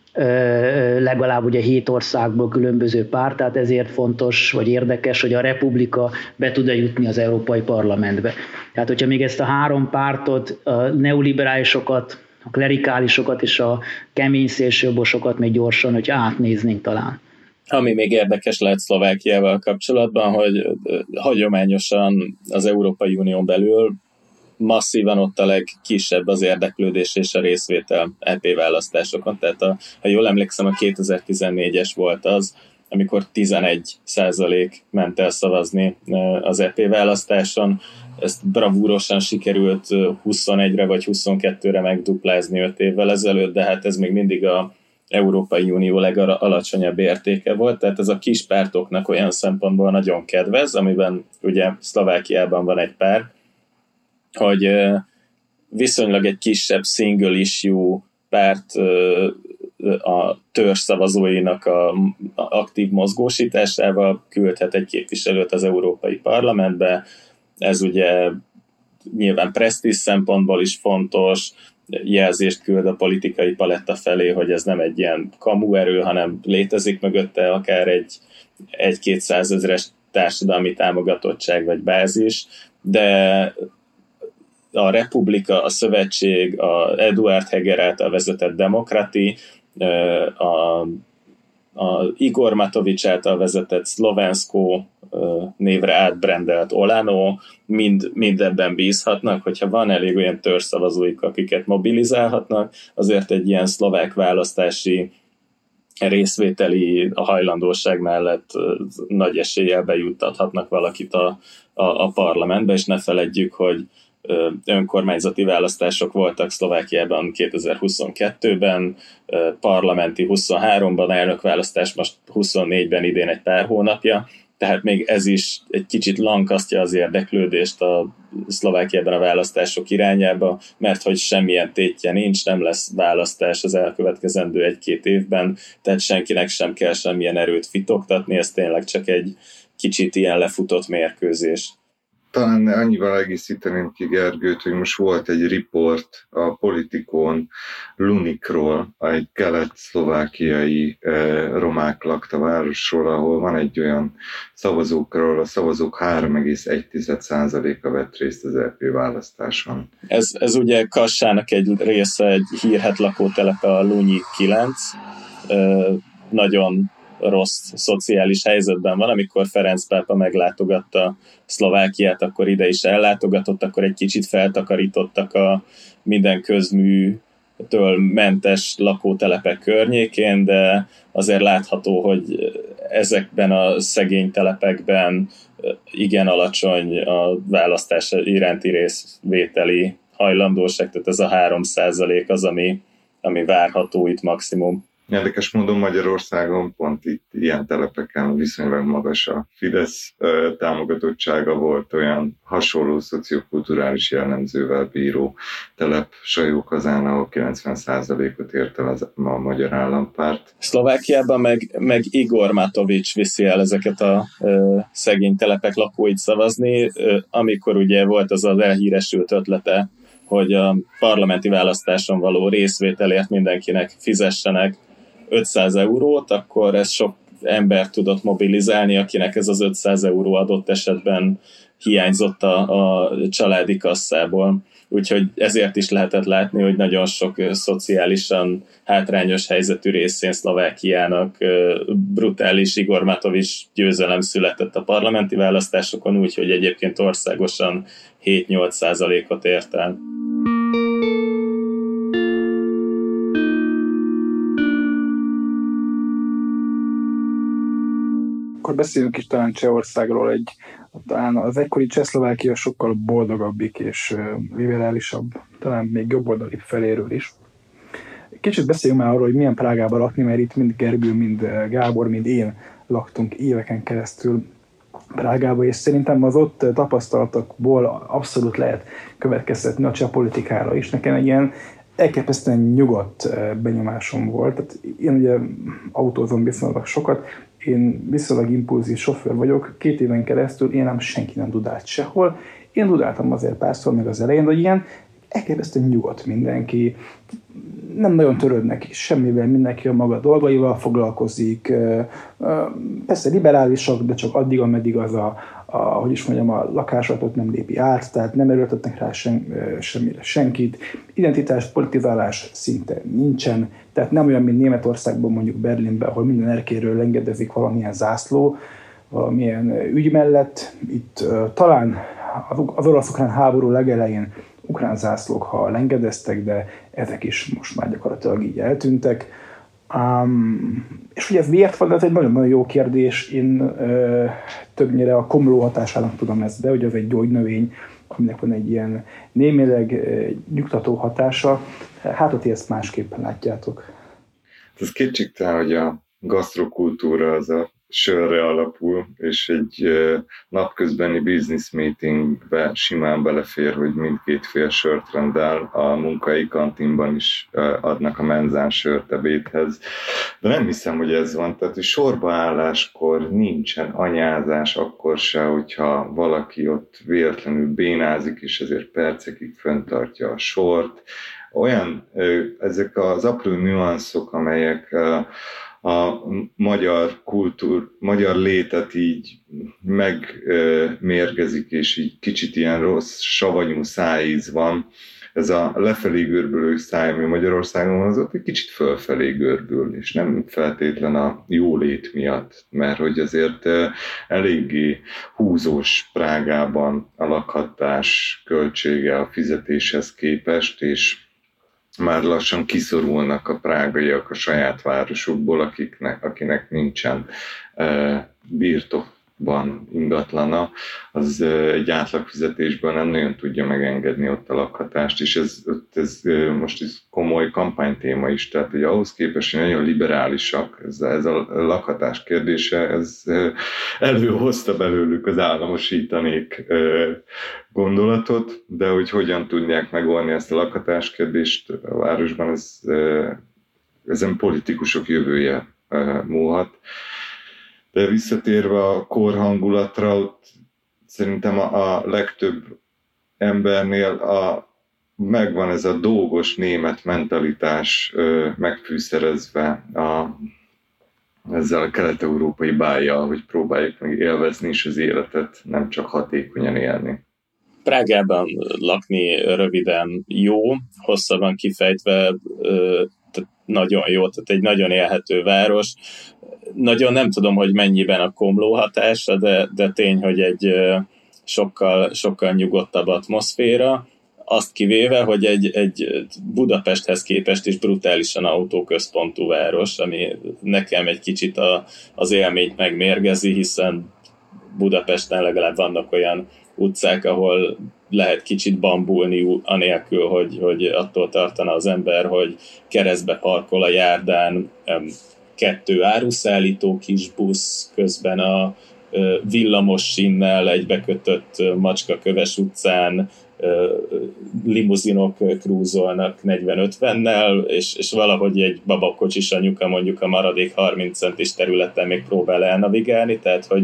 legalább ugye 7 országból különböző párt, tehát ezért fontos, vagy érdekes, hogy a Republika be tud jutni az Európai Parlamentbe. Tehát, hogyha még ezt a 3 pártot, a neoliberálisokat, a klerikálisokat és a kemény szélsőjobbosokat még gyorsan, hogy átnéznénk talán. Ami még érdekes lehet Szlovákiával kapcsolatban, hogy hagyományosan az Európai Unión belül masszívan ott a legkisebb az érdeklődés és a részvétel EP választásokon. Tehát ha jól emlékszem, a 2014-es volt az, amikor 11% ment el szavazni az EP választáson. Ezt bravúrosan sikerült 21-re vagy 22-re megduplázni 5 évvel ezelőtt, de hát ez még mindig a Európai Unió legalacsonyabb értéke volt, tehát ez a kis pártoknak olyan szempontból nagyon kedvez, amiben ugye Szlovákiában van egy pár, hogy viszonylag egy kisebb single issue párt a törzs szavazóinak a aktív mozgósításával küldhet egy képviselőt az Európai Parlamentbe. Ez ugye nyilván presztízs szempontból is fontos, jelzést küld a politikai paletta felé, hogy ez nem egy ilyen kamuerő, hanem létezik mögötte akár egy 200 000-es társadalmi támogatottság vagy bázis, de a Republika, a Szövetség, a Eduard Heger által vezetett Demokrati, a a Igor Matovics által vezetett Slovensko névre átbrendelt Olano mind ebben bízhatnak, hogyha van elég olyan törzszavazóik, akiket mobilizálhatnak, azért egy ilyen szlovák választási részvételi hajlandóság mellett nagy eséllyel bejuttathatnak valakit a parlamentbe, és ne feledjük, hogy önkormányzati választások voltak Szlovákiában 2022-ben, parlamenti 23-ban, elnökválasztás most 24-ben, idén egy pár hónapja, tehát még ez is egy kicsit lankasztja az érdeklődést a Szlovákiában a választások irányába, mert hogy semmilyen tétje nincs, nem lesz választás az elkövetkezendő 1-2 évben, tehát senkinek sem kell semmilyen erőt fitoktatni, ez tényleg csak egy kicsit ilyen lefutott mérkőzés. Talán annyival egészíteném ki Gergőt, hogy most volt egy riport a Politikon Lunikról, egy kelet-szlovákiai romák lakta városról, ahol van egy olyan szavazókról, a szavazók 3,1%-a vett részt az EP választáson. Ez ugye Kassának egy része, egy hírhedt lakótelepe, a Lunyi 9, nagyon rossz szociális helyzetben van, amikor Ferenc pápa meglátogatta Szlovákiát, akkor ide is ellátogatott, akkor egy kicsit feltakarítottak a minden közműtől mentes lakótelepek környékén, de azért látható, hogy ezekben a szegény telepekben igen alacsony a választás iránti részvételi hajlandóság, tehát ez a 3% az, ami várható itt maximum. Érdekes módon Magyarországon pont itt ilyen telepeken viszonylag magas a Fidesz támogatottsága, volt olyan hasonló szociokulturális jellemzővel bíró telep Sajókazán, ahol 90%-ot ért el a Magyar Állampárt. Szlovákiában meg Igor Matovics viszi el ezeket a szegény telepek lakóit szavazni, amikor ugye volt az elhíresült ötlete, hogy a parlamenti választáson való részvételért mindenkinek fizessenek 500 eurót, akkor ez sok ember tudott mobilizálni, akinek ez az 500 euró adott esetben hiányzott a családi kasszából. Úgyhogy ezért is lehetett látni, hogy nagyon sok szociálisan hátrányos helyzetű részén Szlovákiának brutális Igor Matovics győzelem született a parlamenti választásokon, úgyhogy egyébként országosan 7-8%-ot ért el. Akkor beszéljünk is talán Csehországról, talán az ekkori Csehszlovákia sokkal boldogabbik és liberálisabb, talán még jobboldali feléről is. Kicsit beszéljünk már arról, hogy milyen Prágában lakni, mert itt mind Gergő, mind Gábor, mind én laktunk éveken keresztül Prágába, és szerintem az ott tapasztalatokból abszolút lehet következtetni a cseh politikára is. Nekem egy ilyen elképesztően nyugodt benyomásom volt. Tehát én ugye autózom viszonylag sokat, én viszonylag impulzív sofőr vagyok, 2 éven keresztül én senki nem dudált sehol. Én dudáltam azért párszor meg az elején, hogy ilyen elképesztően nyugodt mindenki, nem nagyon törődnek semmivel, mindenki a maga dolgaival foglalkozik. Persze liberálisak, de csak addig, ameddig az a lakásolatot nem lépi át, tehát nem erőltetnek rá semmire senkit. Identitás, politizálás szinte nincsen, tehát nem olyan, mint Németországban, mondjuk Berlinben, ahol minden erkéről lengedezik valamilyen zászló, valamilyen ügy mellett. Itt talán az orosz-ukrán háború legelején ukrán zászlók, ha lengedeztek, de ezek is most már gyakorlatilag így eltűntek. És ugye ez miért van? Ez egy nagyon-nagyon jó kérdés. Én többnyire a komló hatásának tudom ezt be, hogy ez egy gyógynövény, aminek van egy ilyen némileg nyugtató hatása. Hát ott ezt másképpen látjátok. Ez kétségtelen, hogy a gasztrokultúra az a sörre alapul, és egy napközbeni business meetingbe simán belefér, hogy mindkét fél sört rendel, a munkai kantinban is adnak a menzán sört ebédhez. De nem hiszem, hogy ez van, tehát hogy sorbaálláskor nincsen anyázás, akkor se, hogyha valaki ott véletlenül bénázik, és ezért percekig fenntartja a sort. Ezek az apró nüanszok, amelyek a magyar létet így megmérgezik, és így kicsit ilyen rossz, savanyú szájíz van. ez a lefelé görbülő száj, ami Magyarországon van, az ott egy kicsit fölfelé görbül, és nem feltétlen a jólét miatt, mert hogy azért eléggé húzós Prágában a lakhatás költsége a fizetéshez képest, és már lassan kiszorulnak a prágaiak a saját városukból, akinek nincsen birtokban ingatlana, az egy átlagfizetésben nem nagyon tudja megengedni ott a lakhatást, és ez most ez komoly kampánytéma is, tehát hogy ahhoz képest, hogy nagyon liberálisak, ez a lakhatás kérdése, ez előhozta belőlük az államosítanék gondolatot, de hogy hogyan tudják megoldani ezt a lakhatás kérdést a városban, ezen politikusok jövője múlhat. De visszatérve a korhangulatra, ott szerintem a legtöbb embernél megvan ez a dolgos német mentalitás megfűszerezve ezzel a kelet-európai bájjal, hogy próbáljuk meg élvezni is az életet, nem csak hatékonyan élni. Prágában lakni röviden jó, hosszabban kifejtve nagyon jó, tehát egy nagyon élhető város. Nagyon nem tudom, hogy mennyiben a komló hatása, de tény, hogy egy sokkal nyugodtabb atmoszféra, azt kivéve, hogy egy Budapesthez képest is brutálisan autóközpontú város, ami nekem egy kicsit az élményt megmérgezi, hiszen Budapesten legalább vannak olyan utcák, ahol lehet kicsit bambulni anélkül, hogy attól tartana az ember, hogy keresztbe parkol a járdán 2 áruszállító kis busz, közben a villamos sínnel egybekötött Macskaköves utcán limuzinok krúzolnak 40-50-nel, és valahogy egy babakocsis anyuka mondjuk a maradék 30 centis területen még próbál elnavigálni, tehát hogy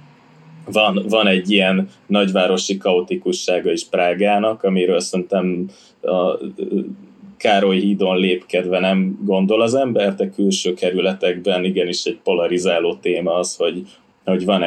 van egy ilyen nagyvárosi kaotikussága is Prágának, amiről szerintem a Károly hídon lépkedve nem gondol az ember, de külső kerületekben igenis egy polarizáló téma az, hogy van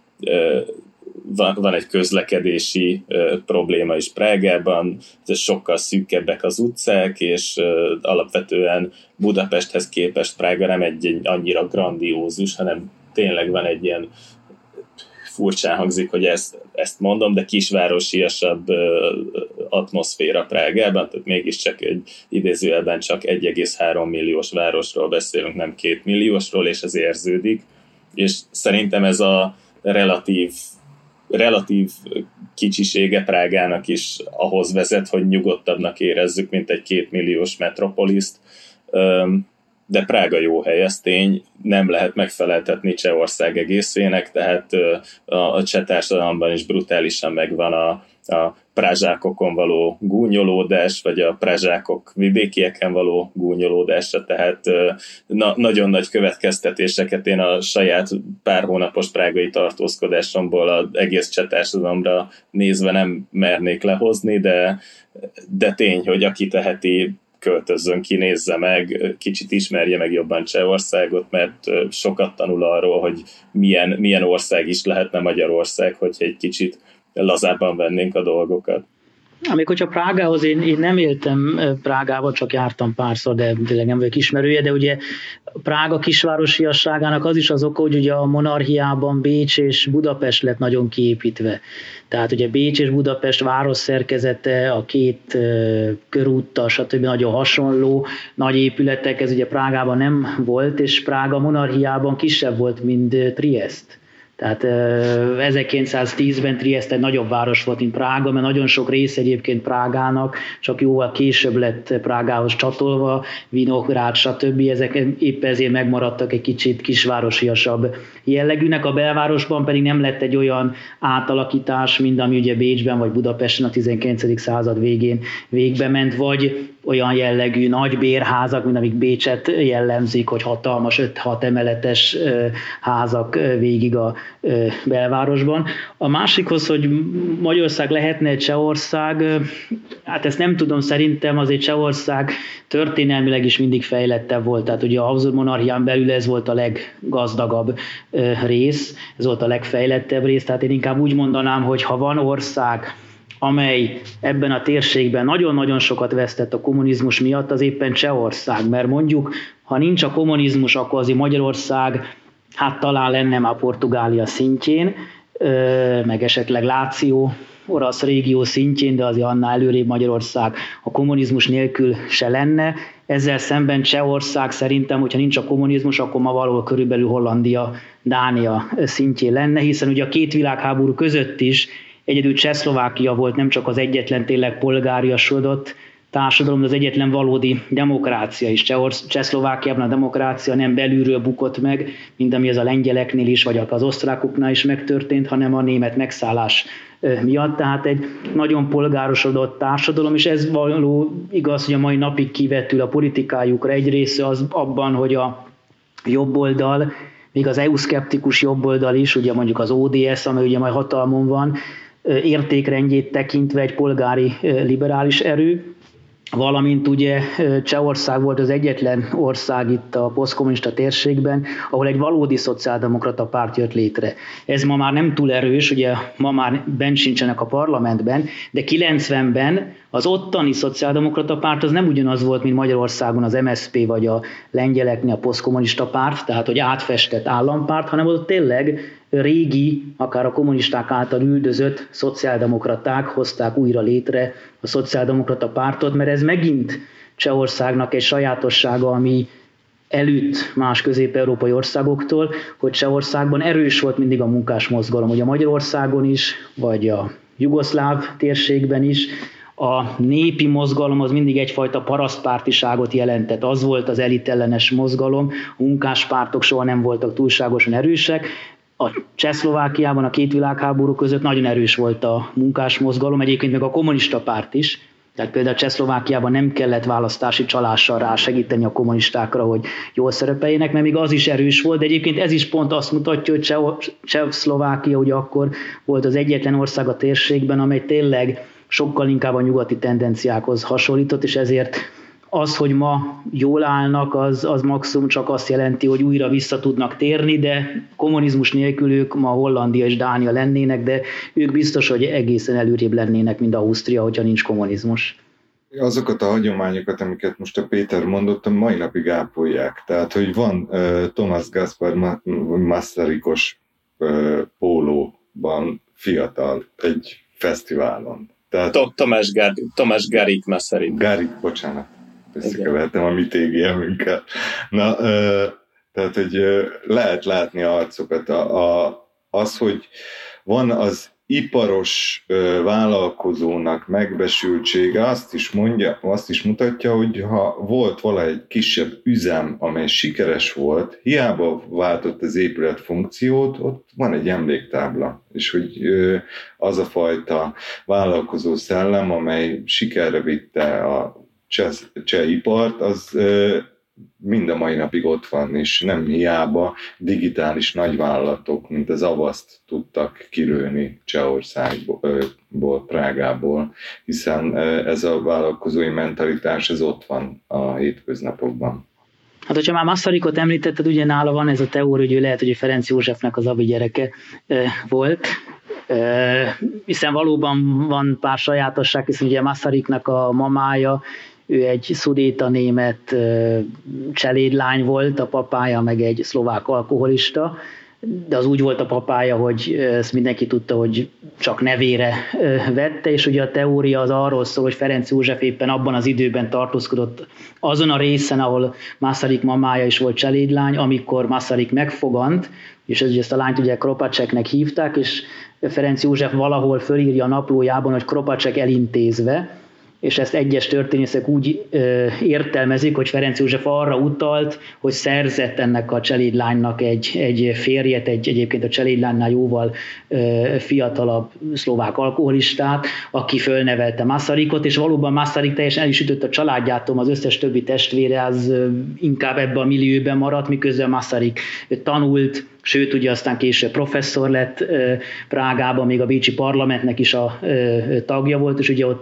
egy közlekedési probléma is Prágában, sokkal szűkebbek az utcák, és alapvetően Budapesthez képest Prága nem egy annyira grandiózus, hanem tényleg van egy ilyen, furcsán hangzik, hogy ezt mondom, de kisvárosiasabb atmoszféra Prágában, tehát mégiscsak egy idézőjelben csak 1,3 milliós városról beszélünk, nem 2 milliósról, és ez érződik. És szerintem ez a relatív kicsisége Prágának is ahhoz vezet, hogy nyugodtabbnak érezzük, mint egy 2 milliós metropoliszt. De Prága jó hely, ez tény, nem lehet megfeleltetni Csehország egészének, tehát a cseh társadalomban is brutálisan megvan a prázsákokon való gúnyolódás, vagy a prázsákok vidékieken való gúnyolódása, tehát nagyon nagy következtetéseket én a saját pár hónapos prágai tartózkodásomból az egész cseh társadalomra nézve nem mernék lehozni, de tény, hogy aki teheti, költözzön ki, nézze meg, kicsit ismerje meg jobban Csehországot, mert sokat tanul arról, hogy milyen ország is lehetne Magyarország, hogyha egy kicsit lazábban vennénk a dolgokat. Amikor csak Prágához, én nem éltem Prágában, csak jártam párszor, de tényleg nem vagyok ismerője, de ugye Prága kisvárosiasságának az is az oka, hogy ugye a monarchiában Bécs és Budapest lett nagyon kiépítve. Tehát ugye Bécs és Budapest város szerkezete, a két körúttal, stb. Nagyon hasonló, nagy épületek, ez ugye Prágában nem volt, és Prága monarchiában kisebb volt, mint Triest. Tehát 1910-ben Triest egy nagyobb város volt, mint Prága, mert nagyon sok rész egyébként Prágának csak jóval később lett Prágához csatolva, Vinográd, stb. Ezek épp ezért megmaradtak egy kicsit kisvárosiasabb jellegűnek. A belvárosban pedig nem lett egy olyan átalakítás, mint ami ugye Bécsben vagy Budapesten a 19. század végén végbe ment, vagy olyan jellegű nagy bérházak, mint amik Bécset jellemzik, hogy hatalmas 5-6 emeletes házak végig a belvárosban. A másikhoz, hogy Magyarország lehetne Csehország, hát ezt nem tudom, szerintem azért Csehország történelmileg is mindig fejlettebb volt. Tehát ugye a Habsburg monarchián belül ez volt a leggazdagabb rész, ez volt a legfejlettebb rész, tehát én inkább úgy mondanám, hogy ha van ország, amely ebben a térségben nagyon-nagyon sokat vesztett a kommunizmus miatt, az éppen Csehország, mert mondjuk, ha nincs a kommunizmus, akkor azért Magyarország hát talán lenne már Portugália szintjén, meg esetleg Láció, orosz régió szintjén, de azért annál előrébb Magyarország a kommunizmus nélkül se lenne. Ezzel szemben Csehország szerintem, hogyha nincs a kommunizmus, akkor ma valahol körülbelül Hollandia, Dánia szintjén lenne, hiszen ugye a két világháború között is egyedül Csehszlovákia volt nem csak az egyetlen tényleg polgáriasodott társadalom, de az egyetlen valódi demokrácia is. Csehszlovákiában a demokrácia nem belülről bukott meg, mint ami az a lengyeleknél is, vagy az osztrákoknál is megtörtént, hanem a német megszállás miatt. Tehát egy nagyon polgárosodott társadalom, és ez való igaz, hogy a mai napig kivetül a politikájukra. Egy része az abban, hogy a jobboldal, még az EU-szkeptikus jobboldal is, ugye mondjuk az ODS, amely ugye majd hatalmon van, értékrendjét tekintve egy polgári liberális erő, valamint ugye Csehország volt az egyetlen ország itt a posztkommunista térségben, ahol egy valódi szociáldemokrata párt jött létre. Ez ma már nem túl erős, ugye ma már bent sincsenek a parlamentben, de 90-ben az ottani szociáldemokrata párt az nem ugyanaz volt, mint Magyarországon az MSZP vagy a lengyeleknél a posztkommunista párt, tehát hogy átfestett állampárt, hanem ott tényleg régi, akár a kommunisták által üldözött szociáldemokraták hozták újra létre a szociáldemokrata pártot, mert ez megint Csehországnak egy sajátossága, ami elütt más közép-európai országoktól, hogy Csehországban erős volt mindig a munkásmozgalom. Ugye Magyarországon is, vagy a jugoszláv térségben is, a népi mozgalom az mindig egyfajta parasztpártiságot jelentett. Az volt az elitellenes mozgalom, a munkáspártok soha nem voltak túlságosan erősek. A Csehszlovákiában a két világháború között nagyon erős volt a munkásmozgalom, egyébként meg a kommunista párt is. Tehát például Csehszlovákiában nem kellett választási csalással rá segíteni a kommunistákra, hogy jól szerepeljenek, mert még az is erős volt, de egyébként ez is pont azt mutatja, hogy Csehszlovákia ugye akkor volt az egyetlen ország a térségben, amely tényleg sokkal inkább a nyugati tendenciákhoz hasonlított, és ezért az, hogy ma jól állnak, az maximum csak azt jelenti, hogy újra vissza tudnak térni, de kommunizmus nélkül ők ma Hollandia és Dánia lennének, de ők biztos, hogy egészen előrébb lennének, mint Ausztria, hogyha nincs kommunizmus. Azokat a hagyományokat, amiket most a Péter mondott, a mai napig ápolják. Tehát, hogy van Tomás Gaspar Massarikos pólóban fiatal egy fesztiválon. Tehát, Tomás Garik Masaryk. Garik, bocsánat. Összekevertem a mi TGM-ünkkel. Na, tehát, hogy lehet látni a arcokat. Az, hogy van az iparos vállalkozónak megbesültsége, azt is mutatja, hogy ha volt valahogy kisebb üzem, amely sikeres volt, hiába váltott az épület funkciót, ott van egy emléktábla. És hogy az a fajta vállalkozó szellem, amely sikerre vitte a cseh ipart, az mind a mai napig ott van, és nem hiába digitális nagyvállalatok, mint az Avast tudtak kirőni Csehországból, Prágából, hiszen ez a vállalkozói mentalitás, ez ott van a hétköznapokban. Hát, hogyha már Masarykot említetted, ugye nála van ez a teória, hogy ő lehet, hogy Ferenc Józsefnek az avi gyereke volt, hiszen valóban van pár sajátosság, hiszen ugye Masaryknak a mamája, ő egy szudéta német cselédlány volt, a papája meg egy szlovák alkoholista, de az úgy volt a papája, hogy ezt mindenki tudta, hogy csak nevére vette, és ugye a teória az arról szól, hogy Ferenc József éppen abban az időben tartózkodott azon a részen, ahol Masaryk mamája is volt cselédlány, amikor Masaryk megfogant, és ezt a lányt ugye Kropacseknek hívták, és Ferenc József valahol fölírja a naplójában, hogy Kropacek elintézve, és ezt egyes történészek úgy értelmezik, hogy Ferenc József arra utalt, hogy szerzett ennek a cselédlánynak egy férjet, egyébként a cselédlánynál jóval fiatalabb szlovák alkoholistát, aki fölnevelte Masarykot, és valóban Masaryk teljesen el is ütött a családjától, az összes többi testvére az inkább ebbe a millióben maradt, miközben Masaryk tanult, sőt, ugye aztán később professzor lett Prágában, még a bécsi parlamentnek is a tagja volt, és ugye ott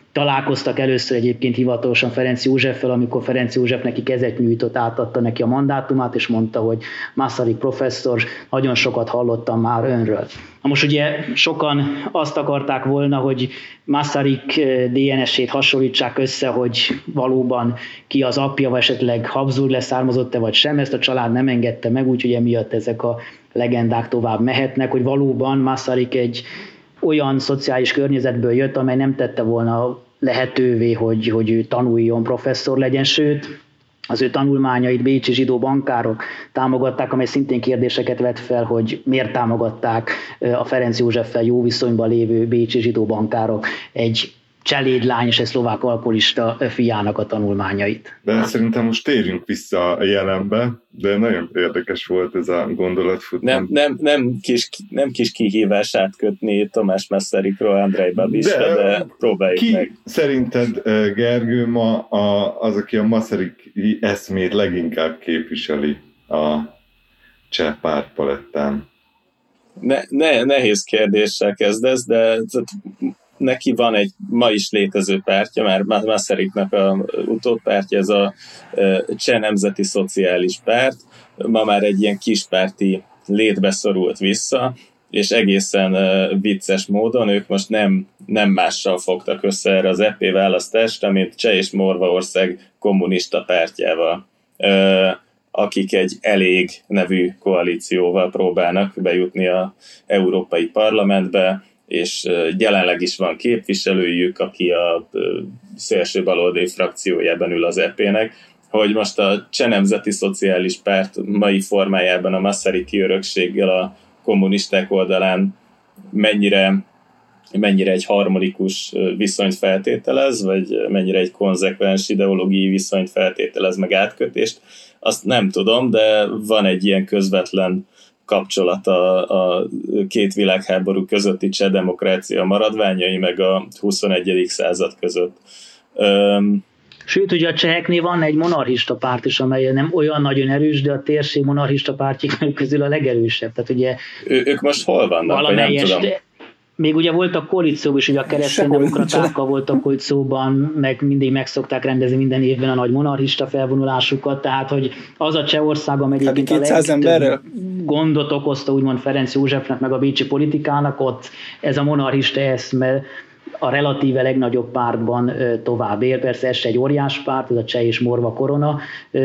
Találkoztak először egyébként hivatalosan Ferenc Józseffel, amikor Ferenc József neki kezet nyújtott, átadta neki a mandátumát, és mondta, hogy Masaryk professzor, nagyon sokat hallottam már önről. Na most ugye sokan azt akarták volna, hogy Masaryk DNS-ét hasonlítsák össze, hogy valóban ki az apja, vagy esetleg Habsburg leszármazott-e, vagy sem, ezt a család nem engedte meg, úgyhogy emiatt ezek a legendák tovább mehetnek, hogy valóban Masaryk egy olyan szociális környezetből jött, amely nem tette volna lehetővé, hogy ő tanuljon, professzor legyen, sőt, az ő tanulmányait bécsi zsidó bankárok támogatták, amely szintén kérdéseket vett fel, hogy miért támogatták a Ferenc Józseffel jó viszonyban lévő bécsi zsidó bankárok egy cselédlány és egy szlovák alkoholista fiának a tanulmányait. De szerintem most térjünk vissza a jelenbe, de nagyon érdekes volt ez a gondolatfutás. Nem kis kihívás átkötni Tamás Masarykról Andrej Babisra, de próbáljuk meg. Szerinted, Gergő, ma az, aki a Masaryk eszmét leginkább képviseli a cseh pártpalettán? Nehéz kérdéssel kezdesz, de neki van egy ma is létező pártja, már Masaryknak a utódpártya, ez a Cseh Nemzeti Szociális Párt, ma már egy ilyen kispárti létbe szorult vissza, és egészen vicces módon ők most nem mással fogtak össze erre az EP választásra, mint Cseh és Morvaország kommunista pártjával, akik egy Elég nevű koalícióval próbálnak bejutni az Európai Parlamentbe, és jelenleg is van képviselőjük, aki a szélső baloldali frakciójában ül az EP-nek, hogy most a Cseh Nemzeti Szociális Párt mai formájában a Masaryki örökséggel a kommunisták oldalán mennyire egy harmonikus viszonyt feltételez, vagy mennyire egy konzekvens ideológiai viszonyt feltételez, meg átkötést, azt nem tudom, de van egy ilyen közvetlen kapcsolata a két világháború közötti cseh demokrácia maradványai, meg a 21. század között. Sőt, ugye a cseheknél van egy monarchista párt is, amely nem olyan nagyon erős, de a térség monarchista pártjai közül a legerősebb. Tehát ugye ők most hol vannak? Valamelyes, nem tudom. Még ugye voltak koalíciók is, ugye a kereszténydemokratákkal voltak koalícióban, meg mindig meg szokták rendezni minden évben a nagy monarchista felvonulásukat, tehát hogy az a Csehország, amely egyébként a legtöbb gondot okozta úgymond Ferenc Józsefnek, meg a bécsi politikának, ott ez a monarchista eszme a relatíve legnagyobb pártban tovább él. Persze ez egy óriás párt, ez a Cseh és Morva korona,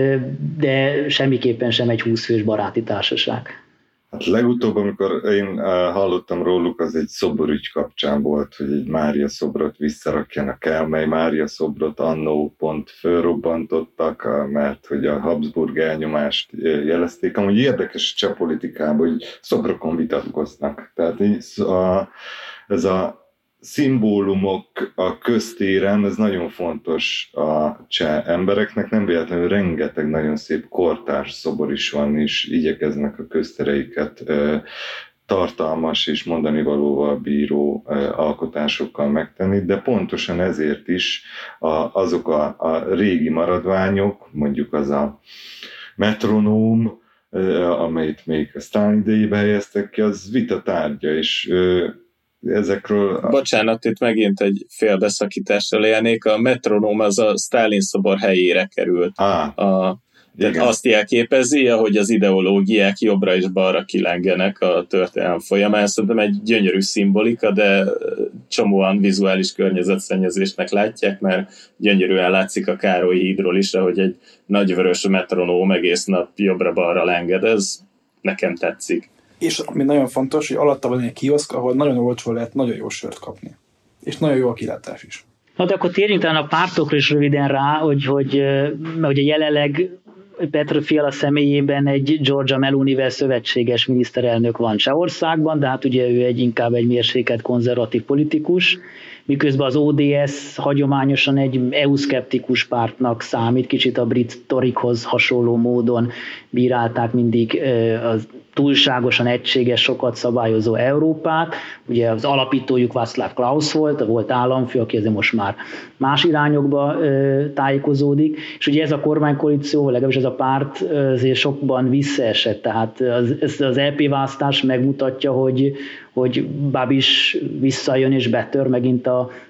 de semmiképpen sem egy 20 fős baráti társaság. Hát legutóbb, amikor én hallottam róluk, az egy szoborügy kapcsán volt, hogy egy Mária szobrot visszarakjanak el, mely Mária szobrot annó pont fölrobbantottak, mert hogy a Habsburg elnyomást jelezték. Amúgy érdekes a cseh politikában, hogy szobrokon vitatkoznak. Tehát ez a szimbólumok a köztéren, ez nagyon fontos a cseh embereknek, nem véletlenül rengeteg nagyon szép kortárs szobor is van, és igyekeznek a köztereiket tartalmas és mondani valóval bíró alkotásokkal megtenni, de pontosan ezért is azok a régi maradványok, mondjuk az a metronóm, amelyet még a Sztálin idejébe helyeztek ki, az vita tárgya, és ezekről... Bocsánat, itt megint egy félbeszakítással élnék. A metronóm az a Sztálin szobor helyére került. Tehát azt jelképezi, ahogy az ideológiák jobbra és balra kilengenek a történelem folyamán. Szerintem egy gyönyörű szimbolika, de csomóan vizuális környezetszennyezésnek látják, mert gyönyörűen látszik a Károly hídról is, ahogy egy nagyvörös metronóm egész nap jobbra-balra lenged. Ez nekem tetszik. És ami nagyon fontos, hogy alatta van egy kioszk, ahol nagyon olcsó lehet nagyon jó sört kapni. És nagyon jó a kilátás is. Na de akkor térjünk talán a pártokra is röviden rá, hogy jelenleg Petr Fiala személyében egy Giorgia Melonivel szövetséges miniszterelnök van Csehországban, de hát ugye ő inkább egy mérsékelt konzervatív politikus, miközben az ODS hagyományosan egy EU-szkeptikus pártnak számít, kicsit a brit Torikhoz hasonló módon bírálták mindig az túlságosan egységes, sokat szabályozó Európát. Ugye az alapítójuk Václav Klaus volt államfő, aki azért most már más irányokba tájékozódik, és ugye ez a kormánykoalíció, legalábbis ez a párt azért sokban visszaesett, tehát az EP választás megmutatja, hogy Babis visszajön és betör megint a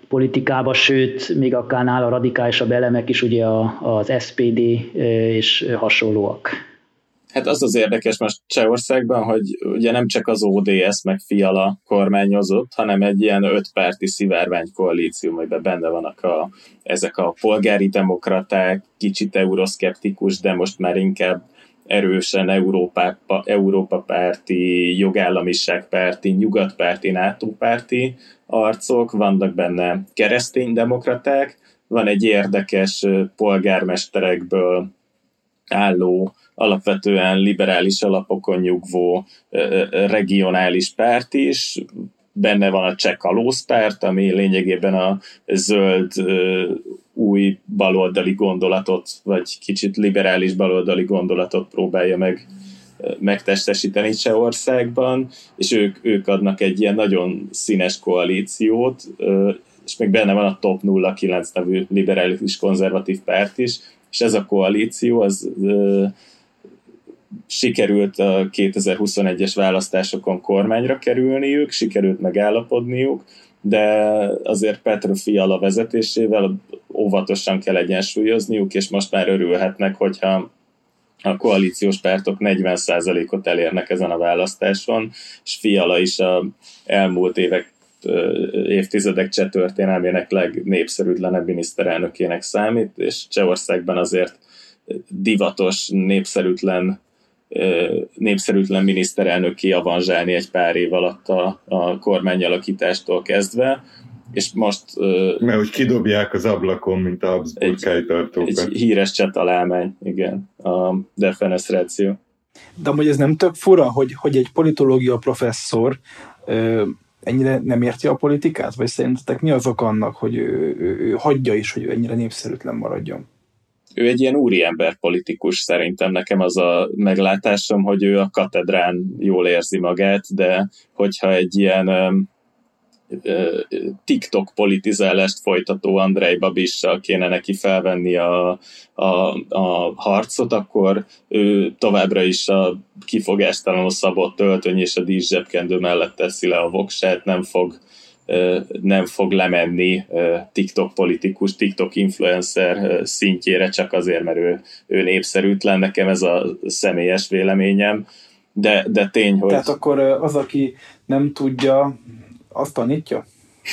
politikába, sőt, még akár nála radikálisabb elemek is, ugye az SPD és hasonlóak. Hát az érdekes most Csehországban, hogy ugye nem csak az ODS meg Fiala kormányozott, hanem egy ilyen 5 párti szivárványkoalíció, amiben benne vannak ezek a polgári demokraták, kicsit euroszkeptikus, de most már inkább erősen Európa párti, jogállamiság párti, nyugatpárti, NATO párti arcok, vannak benne kereszténydemokraták, van egy érdekes polgármesterekből álló, alapvetően liberális alapokon nyugvó regionális párt is, benne van a cseh kalózpárt, ami lényegében a zöld új baloldali gondolatot, vagy kicsit liberális baloldali gondolatot próbálja megtestesíteni Csehországban, és ők adnak egy ilyen nagyon színes koalíciót, és még benne van a Top 09 nevű liberális konzervatív párt is, és ez a koalíció az sikerült a 2021-es választásokon kormányra kerülniük, sikerült megállapodniuk, de azért Petr Fiala vezetésével óvatosan kell egyensúlyozniuk, és most már örülhetnek, hogyha a koalíciós pártok 40%-ot elérnek ezen a választáson, és Fiala is az elmúlt évtizedek cseh történelmének legnépszerűtlenebb miniszterelnökének számít, és Csehországban azért divatos, népszerűtlen miniszterelnöki avanzsálni egy pár év alatt a kormányalakítástól kezdve, és most... Mert hogy kidobják az ablakon, mint a Habsburg helytartókat. Egy híres cseh találmány, igen, a Defenestráció. De amúgy ez nem tök fura, hogy egy politológia professzor ennyire nem érti a politikát? Vagy szerintetek mi az oka annak, hogy ő hagyja is, hogy ő ennyire népszerűtlen maradjon? Ő egy ilyen úriember politikus, szerintem nekem az a meglátásom, hogy ő a katedrán jól érzi magát, de hogyha egy ilyen TikTok politizálást folytató Andrej Babissal kéne neki felvenni a harcot, akkor ő továbbra is a kifogástalanul szabott öltöny és a dísz zsebkendő mellett teszi le a voksát, nem fog lemenni TikTok politikus, TikTok influencer szintjére csak azért, mert ő népszerűtlen. Nekem ez a személyes véleményem, de tény, hogy... Tehát akkor az, aki nem tudja, azt tanítja?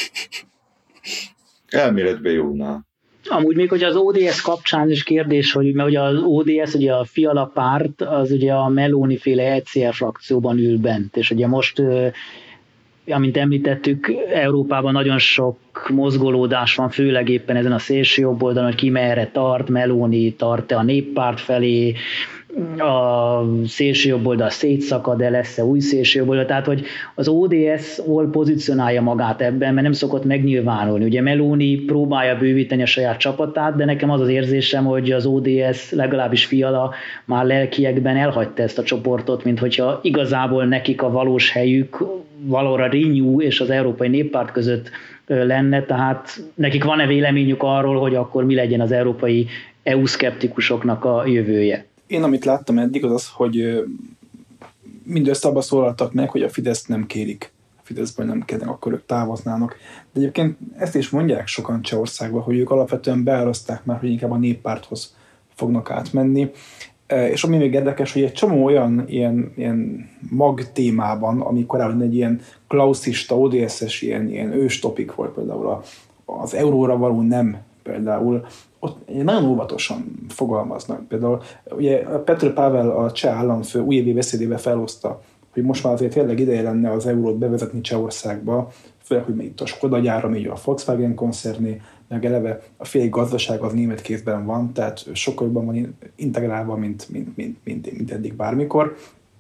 Elméletben jónál. Amúgy még, hogy az ODS kapcsán is kérdés, hogy mert ugye az ODS, ugye a Fiala párt, az ugye a Meloni-féle ECR frakcióban ül bent, és ugye most, amint említettük, Európában nagyon sok mozgolódás van, főleg éppen ezen a szélső jobb oldalon, hogy ki merre tart, Meloni tart-e a néppárt felé, a szélső jobb oldal szétszakad-e, lesz-e új szélső jobb oldal, tehát hogy az ODS hol pozícionálja magát ebben, mert nem szokott megnyilvánulni. Ugye Meloni próbálja bővíteni a saját csapatát, de nekem az az érzésem, hogy az ODS, legalábbis Fiala már lelkiekben elhagyta ezt a csoportot, mint hogyha igazából nekik a valós helyük valóra Renew és az Európai Néppárt között lenne, tehát nekik van-e véleményük arról, hogy akkor mi legyen az európai EU-szkeptikusoknak a jövője? Én amit láttam eddig az, hogy mindössze abba szólaltak meg, hogy a Fideszt nem kérik. A Fideszből nem kérnek, akkor ők távoznának. De egyébként ezt is mondják sokan Csehországban, hogy ők alapvetően beáraszták már, hogy inkább a néppárthoz fognak átmenni. És ami még érdekes, hogy egy csomó olyan ilyen mag témában, ami korábban egy ilyen klauszista, ODS-es ilyen ős topik volt, például az euróra való nem például, ott nagyon óvatosan fogalmaznak. Például ugye Petr Pavel, a cseh államfő újévi beszédébe felhozta, hogy most már azért tényleg ideje lenne az eurót bevezetni Csehországba, főleg, hogy még itt a Skoda gyára, még a Volkswagen koncerné, meg eleve a fél gazdaság az német kézben van, tehát sokkal jobban van integrálva, mint eddig bármikor.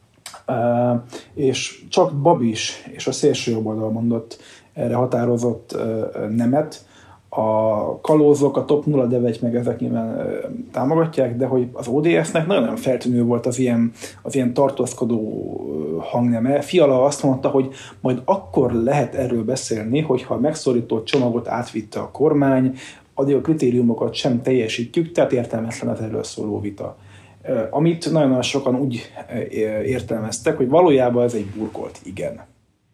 És csak Babis és a szélső jobb oldal mondott erre határozott nemet. A kalózok, a Top 01 meg ezek nyilván támogatják, de hogy az ODS-nek nagyon feltűnő volt az ilyen tartózkodó hangneme. Fiala azt mondta, hogy majd akkor lehet erről beszélni, hogyha a megszorító csomagot átvitte a kormány, addig a kritériumokat sem teljesítjük, tehát értelmetlen az erről szóló vita. Amit nagyon sokan úgy értelmeztek, hogy valójában ez egy burkolt igen.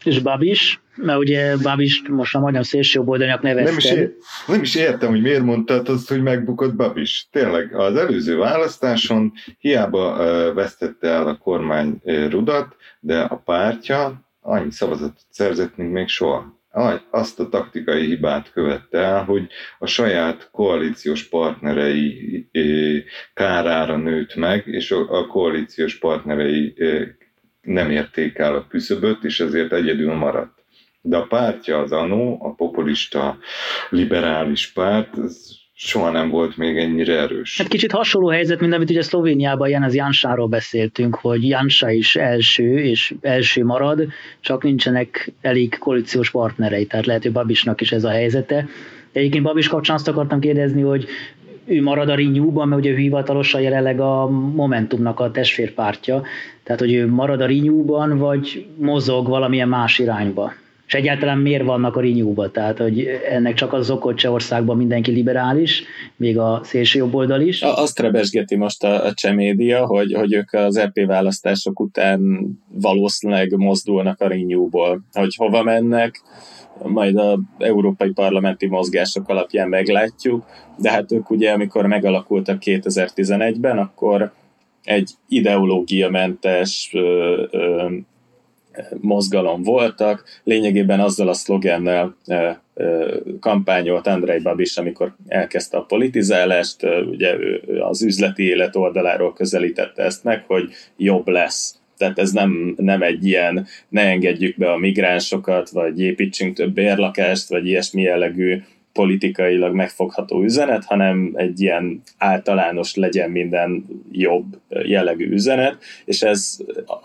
és Babis, mert ugye Babist most már majdnem szélsőjobboldalinak nevezted. Nem is értem, hogy miért mondtad azt, hogy megbukott Babis. Tényleg, az előző választáson hiába vesztette el a kormány rudat, de a pártja annyi szavazatot szerzett, mint még soha. Azt a taktikai hibát követte el, hogy a saját koalíciós partnerei kárára nőtt meg, és a koalíciós partnerei nem érték el a küszöböt, és ezért egyedül maradt. De a pártja, az ANO, a populista liberális párt, ez soha nem volt még ennyire erős. Hát kicsit hasonló helyzet, mint amit ugye Szlovéniában az Jansáról beszéltünk, hogy Jansa is első, és első marad, csak nincsenek elég koalíciós partnerei, tehát lehet, hogy Babisnak is ez a helyzete. Egyébként Babis kapcsán azt akartam kérdezni, hogy ő marad a Renew-ban, mert ugye ő hivatalosan jelenleg a Momentumnak a testvérpártja, tehát hogy ő marad a Renew-ban, vagy mozog valamilyen más irányba. És egyáltalán miért vannak a Renew-ba? Tehát, hogy ennek csak az ok, hogy Csehországban mindenki liberális, még a szélső jobboldal is. Azt rebesgeti most a cseh média, hogy ők az EP választások után valószínűleg mozdulnak a Renew-ból. Hogy hova mennek, majd az európai parlamenti mozgások alapján meglátjuk, de hát ők ugye, amikor megalakultak 2011-ben, akkor egy ideológiamentes mozgalom voltak, lényegében azzal a szlogennel kampányolt Andrej Babis, amikor elkezdte a politizálást, ugye az üzleti élet oldaláról közelítette ezt meg, hogy jobb lesz. Tehát ez nem egy ilyen, ne engedjük be a migránsokat, vagy építsünk több bérlakást, vagy ilyesmi jellegű politikailag megfogható üzenet, hanem egy ilyen általános legyen minden jobb jellegű üzenet, és ez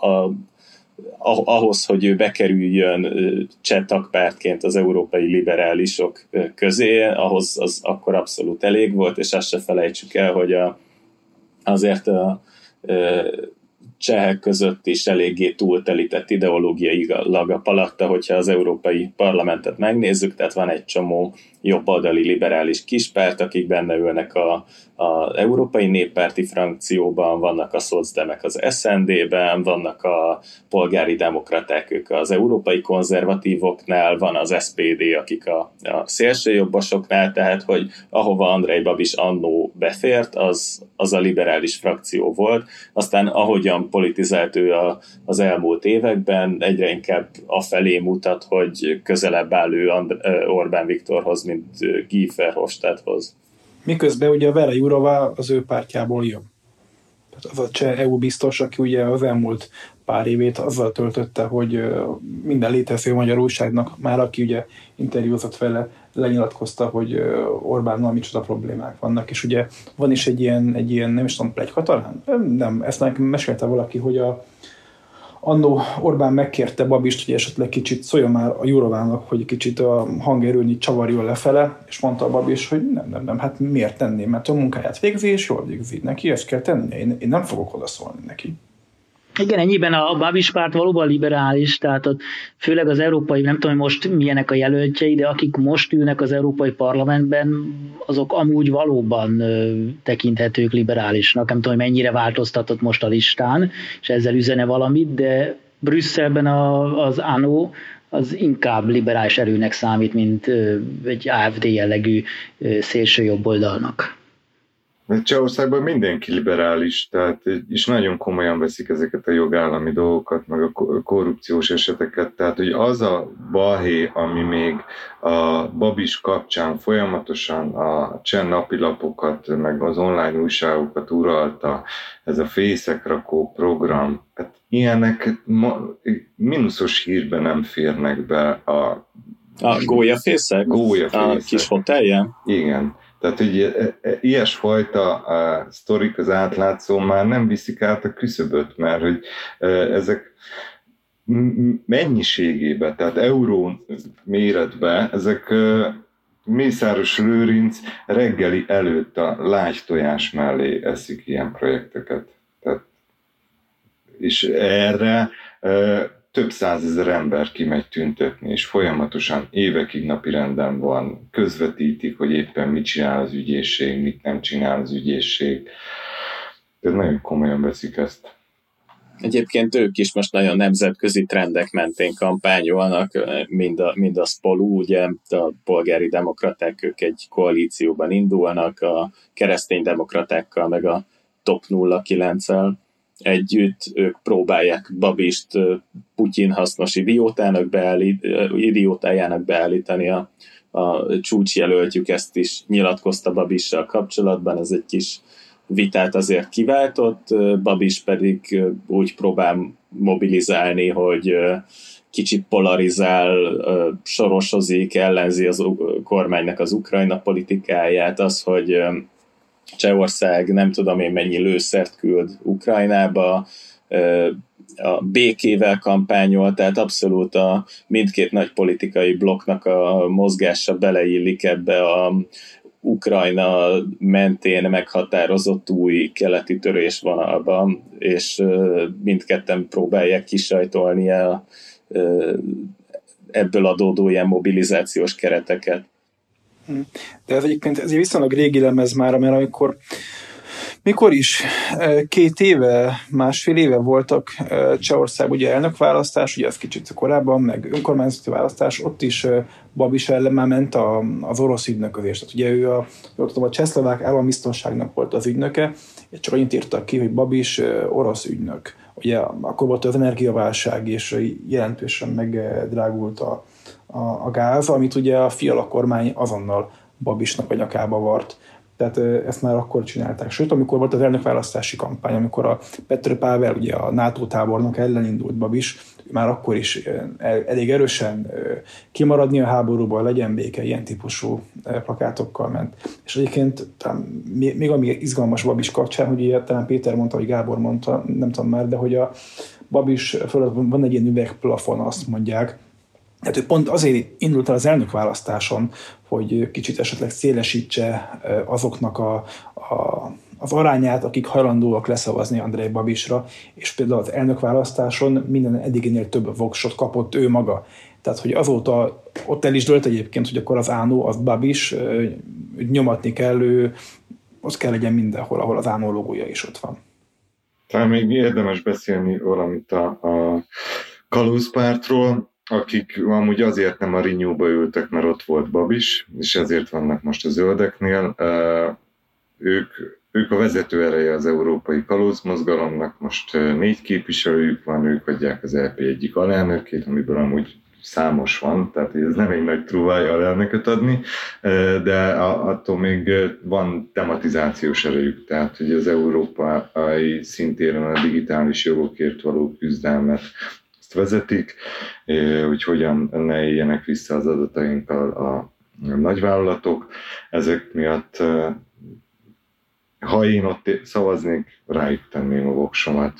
ahhoz, hogy ő bekerüljön cseh tagpártként az európai liberálisok közé, ahhoz az akkor abszolút elég volt, és azt se felejtsük el, hogy azért a csehek között is eléggé túltelített ideológiailag a palatta, hogyha az Európai Parlamentet megnézzük, tehát van egy csomó jobboldali liberális kispárt, akik benne ülnek az Európai Néppárti frakcióban, vannak a szocdemek az SND-ben, vannak a polgári demokraták, ők az európai konzervatívoknál, van az SPD, akik a szélsőjobbosoknál, tehát hogy ahova Andrej Babis annó befért, az a liberális frakció volt. Aztán ahogyan politizált ő az elmúlt években, egyre inkább afelé mutat, hogy közelebb áll ő Orbán Viktorhoz, mint Guy Verhofstadthoz. Miközben ugye a Vera Jourová az ő pártjából jön. Tehát az a cseh EU biztos, aki ugye az elmúlt pár évét azzal töltötte, hogy minden létező magyar újságnak már, aki ugye interjúzott vele, lenyilatkozta, hogy Orbánnal micsoda problémák vannak, és ugye van is egy ilyen nem is tudom, pletyka talán? Nem, ezt nekem mesélte valaki, hogy annó Orbán megkérte Babist, hogy esetleg kicsit szóljon már a Jourovának, hogy kicsit a hangerőnyi csavarjon lefele, és mondta a Babis, hogy nem, hát miért tenném, mert a munkáját végzi, és jól végzi. Neki ezt kell tenni, én nem fogok odaszólni neki. Igen, ennyiben a Babis párt valóban liberális, tehát ott főleg az európai, nem tudom, hogy most milyenek a jelöltjei, de akik most ülnek az Európai Parlamentben, azok amúgy valóban tekinthetők liberálisnak. Nem tudom, hogy mennyire változtatott most a listán, és ezzel üzene valamit, de Brüsszelben az ANO az inkább liberális erőnek számít, mint egy AfD jellegű szélső jobboldalnak. Mert Csehországban mindenki liberális, tehát is nagyon komolyan veszik ezeket a jogállami dolgokat, meg a korrupciós eseteket, tehát hogy az a balhé, ami még a Babis kapcsán folyamatosan a cseh napilapokat, meg az online újságokat uralta, ez a fészekrakó program, hát ilyenek mínuszos hírben nem férnek be a gólyafészek? A kis hotelje? Igen. Tehát, hogy ilyesfajta sztorik az átlátszó már nem viszik át a küszöböt, mert hogy ezek mennyiségében, tehát euró méretben, ezek Mészáros Lőrinc reggeli előtt a lágy tojás mellé eszik ilyen projekteket. Tehát, és erre több százezer ember kimegy tüntetni, és folyamatosan évekig napirenden van, közvetítik, hogy éppen mit csinál az ügyészség, mit nem csinál az ügyészség. Tehát nagyon komolyan veszik ezt. Egyébként ők is most nagyon nemzetközi trendek mentén kampányolnak, mind a SPOLU, ugye a polgári demokraták, ők egy koalícióban indulnak, a kereszténydemokratákkal, meg a TOP 09-el együtt, ők próbálják Babist Putyin hasznos idiótájának beállítani a csúcsjelöltjük, ezt is nyilatkozta Babissal kapcsolatban, ez egy kis vitát azért kiváltott, Babis pedig úgy próbál mobilizálni, hogy kicsit polarizál, sorosozik, ellenzi az kormánynak az Ukrajna politikáját, az, hogy Csehország nem tudom én mennyi lőszert küld Ukrajnába, a békével kampányol, tehát abszolút a mindkét nagy politikai blokknak a mozgása beleillik ebbe a Ukrajna mentén meghatározott új keleti törésvonalban, és mindketten próbálják kisajtolni ebből adódó ilyen mobilizációs kereteket. De ez egyébként ez egy viszonylag régi lemez már, mert mikor is 2 éve, másfél éve voltak Csehország ugye elnökválasztás, ugye ez kicsit korábban, meg önkormányzati választás, ott is Babis ellen már ment az orosz ügynöközés. Tehát ugye ő a csehszlovák állambiztonságnak volt az ügynöke, és csak annyit írtak ki, hogy Babis orosz ügynök. Ugye akkor volt az energiaválság, és jelentősen megdrágult a gáz, amit ugye a Fiala kormány azonnal Babisnak a nyakába vart. Tehát ezt már akkor csinálták. Sőt, amikor volt az elnökválasztási kampány, amikor a Petr Pavel, ugye a NATO tábornok ellen indult Babis, már akkor is elég erősen kimaradni a háborúból, legyen béke, ilyen típusú plakátokkal ment. És egyébként még ami izgalmas Babis kapcsán, hogy ugye, talán Péter mondta, vagy Gábor mondta, nem tudom már, de hogy a Babis fölött van egy ilyen üvegplafon, azt mondják. Tehát ő pont azért indult el az elnökválasztáson, hogy kicsit esetleg szélesítse azoknak az arányát, akik hajlandóak leszavazni Andrej Babisra, és például az elnökválasztáson minden eddiginél több voksot kapott ő maga. Tehát, hogy azóta ott el is dölt egyébként, hogy akkor az ANO, az Babis, nyomatni kell, ott kell legyen mindenhol, ahol az ANO logója is ott van. Talán még érdemes beszélni valamit a kalózpártról, akik amúgy azért nem a Renew-ba ültek, mert ott volt Babis, és ezért vannak most a zöldeknél. Ők a vezető ereje az európai kalózmozgalomnak, most 4 képviselőjük van, ők adják az EP egyik alelnökét, amiből amúgy számos van, tehát ez nem egy nagy trúváj alelnököt adni, de attól még van tematizációs erejük, tehát hogy az európai szintéren a digitális jogokért való küzdelmet vezetik, hogy hogyan ne éljenek vissza az adatainkkal a nagyvállalatok. Ezek miatt, ha én ott szavaznék, rájuk tenném a voksomat.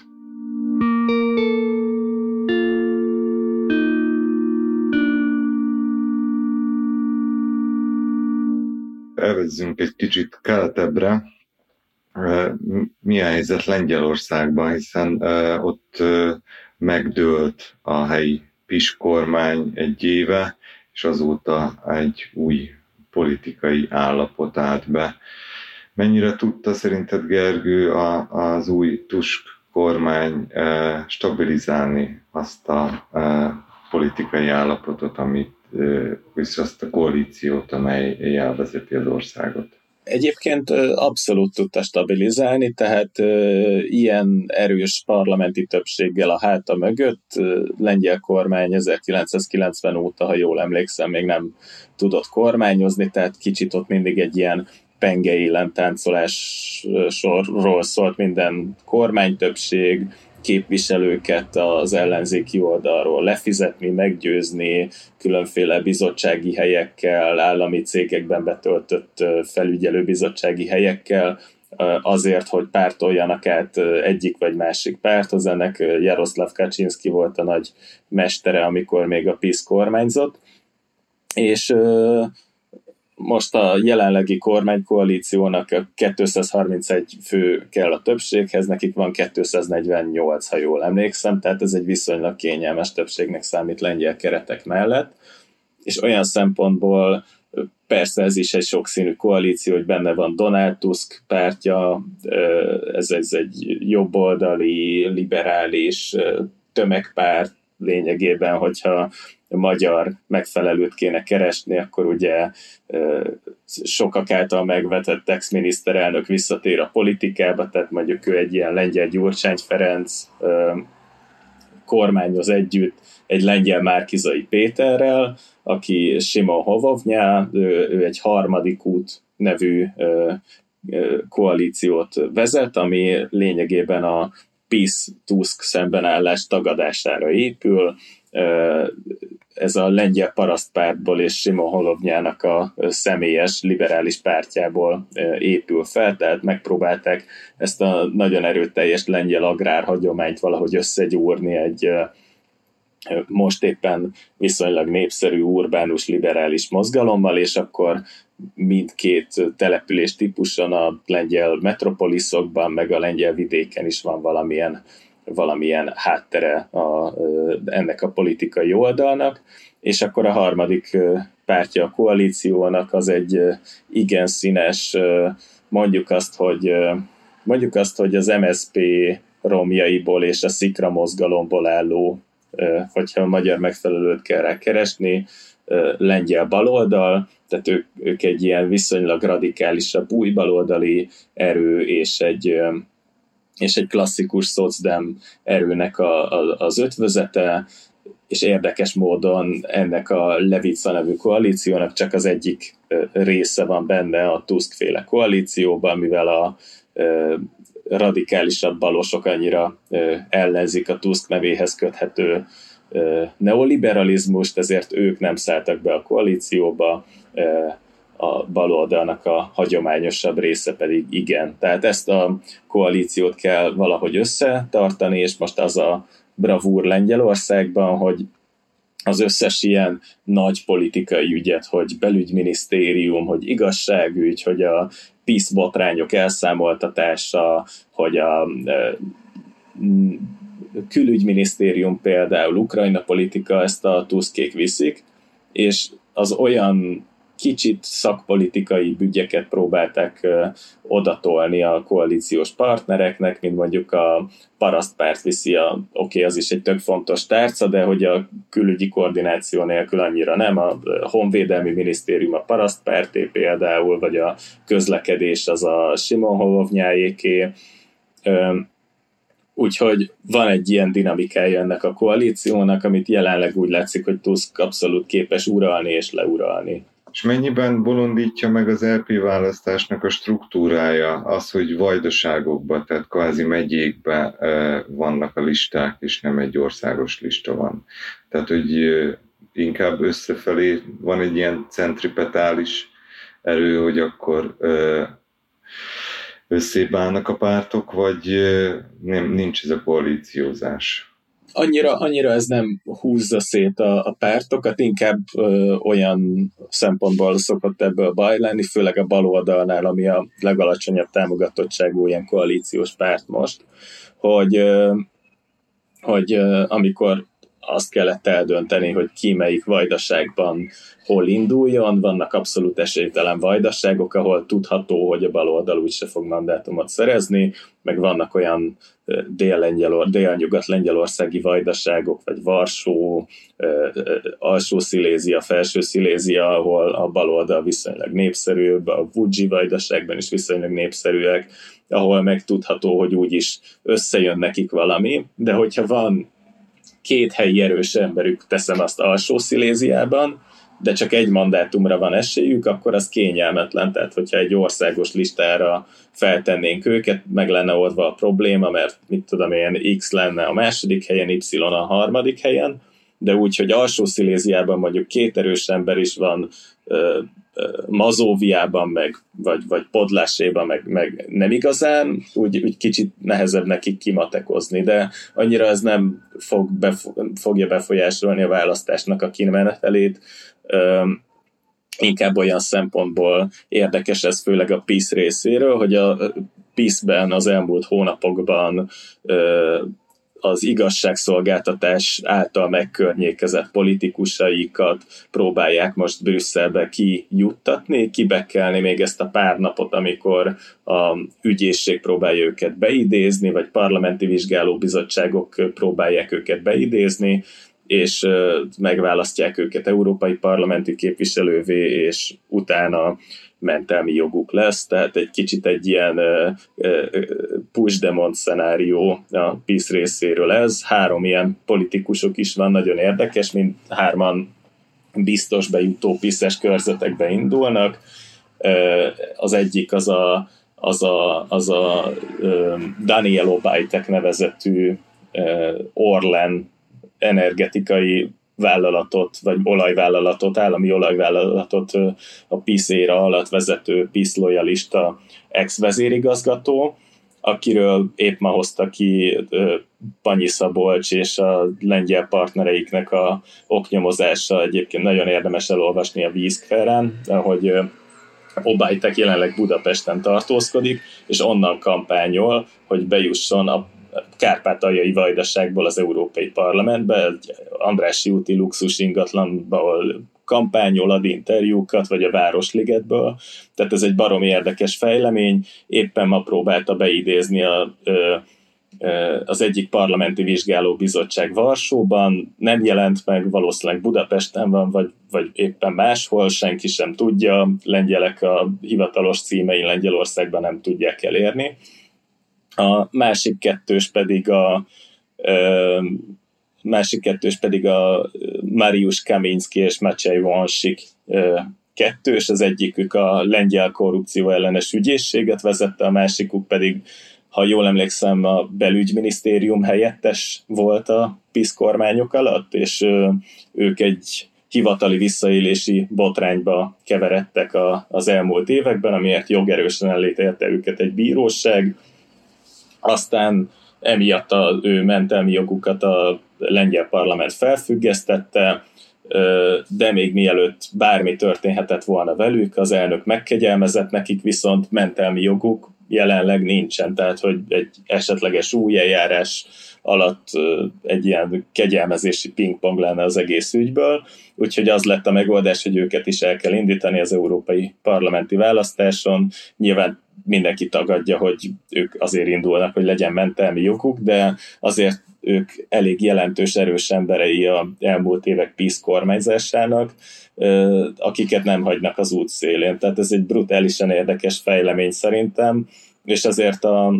Elvezzünk egy kicsit keletebbre. Mi a helyzet Lengyelországban, hiszen ott megdőlt a helyi PiS kormány egy éve, és azóta egy új politikai állapot állt be. Mennyire tudta szerinted, Gergő, az új Tusk kormány stabilizálni azt a politikai állapotot, és azt a koalíciót, amely elvezeti az országot? Egyébként abszolút tudta stabilizálni, tehát ilyen erős parlamenti többséggel a háta mögött lengyel kormány 1990 óta, ha jól emlékszem, még nem tudott kormányozni, tehát kicsit ott mindig egy ilyen pengei lentáncolásról szólt minden kormánytöbbség, képviselőket az ellenzéki oldalról lefizetni, meggyőzni, különféle bizottsági helyekkel, állami cégekben betöltött felügyelőbizottsági helyekkel, azért, hogy pártoljanak át egyik vagy másik párthoz. Ennek Jaroszláv Kaczynszki volt a nagy mestere, amikor még a PiS kormányzott. És most a jelenlegi kormánykoalíciónak a 231 fő kell a többséghez, nekik van 248, ha jól emlékszem, tehát ez egy viszonylag kényelmes többségnek számít lengyel keretek mellett, és olyan szempontból persze ez is egy sokszínű koalíció, hogy benne van Donald Tusk pártja, ez egy jobboldali, liberális tömegpárt lényegében, hogyha magyar megfelelőt kéne keresni, akkor ugye sokak által megvetett ex-miniszterelnök visszatér a politikába, tehát mondjuk ő egy ilyen lengyel Gyurcsány Ferenc kormányoz együtt egy lengyel Márki-Zay Péterrel, aki Szymon Hołownia, ő egy harmadik út nevű koalíciót vezet, ami lényegében a PiS-Tusk szembenállás tagadására épül. Ez a lengyel parasztpártból és Szymon Hołowniának a személyes liberális pártjából épül fel, tehát megpróbálták ezt a nagyon erőteljes lengyel agrárhagyományt valahogy összegyúrni egy most éppen viszonylag népszerű urbánus liberális mozgalommal, és akkor mindkét település típuson a lengyel metropoliszokban, meg a lengyel vidéken is van valamilyen háttere ennek a politikai oldalnak, és akkor a harmadik pártja a koalíciónak az egy igen színes, mondjuk azt, hogy az MSZP romjaiból és a Szikra mozgalomból álló, hogyha a magyar megfelelőt kell rá keresni, lengyel baloldal, tehát ők egy ilyen viszonylag radikálisabb új baloldali erő, és egy klasszikus szocdem erőnek az ötvözete, és érdekes módon ennek a Levica nevű koalíciónak csak az egyik része van benne a Tusk-féle koalícióban, mivel a radikálisabb balosok annyira ellenzik a Tusk nevéhez köthető neoliberalizmust, ezért ők nem szálltak be a koalícióba, a baloldalnak a hagyományosabb része pedig igen. Tehát ezt a koalíciót kell valahogy összetartani, és most az a bravúr Lengyelországban, hogy az összes ilyen nagy politikai ügyet, hogy belügyminisztérium, hogy igazságügy, hogy a PiS botrányok elszámoltatása, hogy a külügyminisztérium például Ukrajna politika, ezt a Tuskék viszik, és az olyan kicsit szakpolitikai ügyeket próbálták odatolni a koalíciós partnereknek, mint mondjuk a parasztpárt viszi, az is egy tök fontos tárca, de hogy a külügyi koordináció nélkül annyira nem, a honvédelmi minisztérium a parasztpárté például, vagy a közlekedés az a Szymon Hołowniáéké. Úgyhogy van egy ilyen dinamikája ennek a koalíciónak, amit jelenleg úgy látszik, hogy Tusk abszolút képes uralni és leuralni. És mennyiben bolondítja meg az LP választásnak a struktúrája az, hogy vajdaságokban, tehát kvázi megyékben vannak a listák, és nem egy országos lista van. Tehát, hogy inkább összefelé van egy ilyen centripetális erő, hogy akkor összébb állnak a pártok, vagy nincs ez a koalíciózás? Annyira ez nem húzza szét a pártokat, inkább olyan szempontból szokott ebből baj lenni, főleg a baloldalnál, ami a legalacsonyabb támogatottságú ilyen koalíciós párt most, hogy amikor azt kellett eldönteni, hogy ki melyik vajdaságban hol induljon, vannak abszolút esélytelen vajdaságok, ahol tudható, hogy a baloldal úgyse fog mandátumot szerezni, meg vannak olyan délnyugat-lengyelországi vajdaságok, vagy Varsó, Alsó-Szilézia, Felső-Szilézia, ahol a baloldal viszonylag népszerűbb, a Vudzsi vajdaságban is viszonylag népszerűek, ahol megtudható, hogy úgyis összejön nekik valami, de hogyha van két helyi erős emberük, teszem azt Alsó-Sziléziában, de csak egy mandátumra van esélyük, akkor az kényelmetlen. Tehát, hogyha egy országos listára feltennénk őket, meg lenne oldva a probléma, mert mit tudom én, X lenne a második helyen, Y a harmadik helyen, de úgy, hogy Alsó-Sziléziában mondjuk két erős ember is van, Mazóviában, vagy Podláséban, meg nem igazán, úgy kicsit nehezebb nekik kimatekozni, de annyira ez nem fogja befolyásolni a választásnak a kimenetelét. Inkább olyan szempontból érdekes ez, főleg a PiS részéről, hogy a PiS-ben az elmúlt hónapokban az igazságszolgáltatás által megkörnyékezett politikusaikat próbálják most Brüsszelbe kijuttatni, kibekelni még ezt a pár napot, amikor a ügyészség próbálja őket beidézni, vagy parlamenti vizsgálóbizottságok próbálják őket beidézni, és megválasztják őket európai parlamenti képviselővé, és utána mentelmi joguk lesz, tehát egy kicsit egy ilyen push-demont szenárió a PiS részéről ez. 3 ilyen politikusok is van, nagyon érdekes, mind 3 biztos bejutó PiS-es körzetekbe indulnak. Az egyik az a Daniel Obajtek nevezetű Orlen energetikai vállalatot, vagy olajvállalatot, állami olajvállalatot a PiS éra alatt vezető PiS lojalista ex-vezérigazgató, akiről épp ma hozta ki Panyi Szabolcs és a lengyel partnereiknek a oknyomozása. Egyébként nagyon érdemes elolvasni a Vízkferen, ahogy Obajtek jelenleg Budapesten tartózkodik, és onnan kampányol, hogy bejusson a kárpátaljai vajdaságból az Európai Parlamentbe, egy Andrássy úti luxus ingatlanba, ahol kampányol, ad interjúkat, vagy a Városligetből. Tehát ez egy baromi érdekes fejlemény. Éppen ma próbálta beidézni az egyik parlamenti vizsgálóbizottság Varsóban, nem jelent meg, valószínűleg Budapesten van, vagy éppen máshol, senki sem tudja, lengyelek a hivatalos címein Lengyelországban nem tudják elérni. A másik kettős pedig a Mariusz Kaminski és Maciej Wąsik kettős, az egyikük a lengyel korrupció ellenes ügyészséget vezette, a másikuk pedig, ha jól emlékszem, a belügyminisztérium helyettes volt a PiS kormányok alatt, és ők egy hivatali visszaélési botrányba keveredtek az elmúlt években, amiért jogerősen elítélte őket egy bíróság. Aztán emiatt az ő mentelmi jogukat a lengyel parlament felfüggesztette, de még mielőtt bármi történhetett volna velük, az elnök megkegyelmezett, nekik viszont mentelmi joguk jelenleg nincsen, tehát hogy egy esetleges új eljárás alatt egy ilyen kegyelmezési pingpong lenne az egész ügyből, úgyhogy az lett a megoldás, hogy őket is el kell indítani az európai parlamenti választáson. Nyilván mindenki tagadja, hogy ők azért indulnak, hogy legyen mentelmi joguk, de azért ők elég jelentős, erős emberei az elmúlt évek PiS kormányzásának, akiket nem hagynak az út szélén. Tehát ez egy brutálisan érdekes fejlemény szerintem, és azért a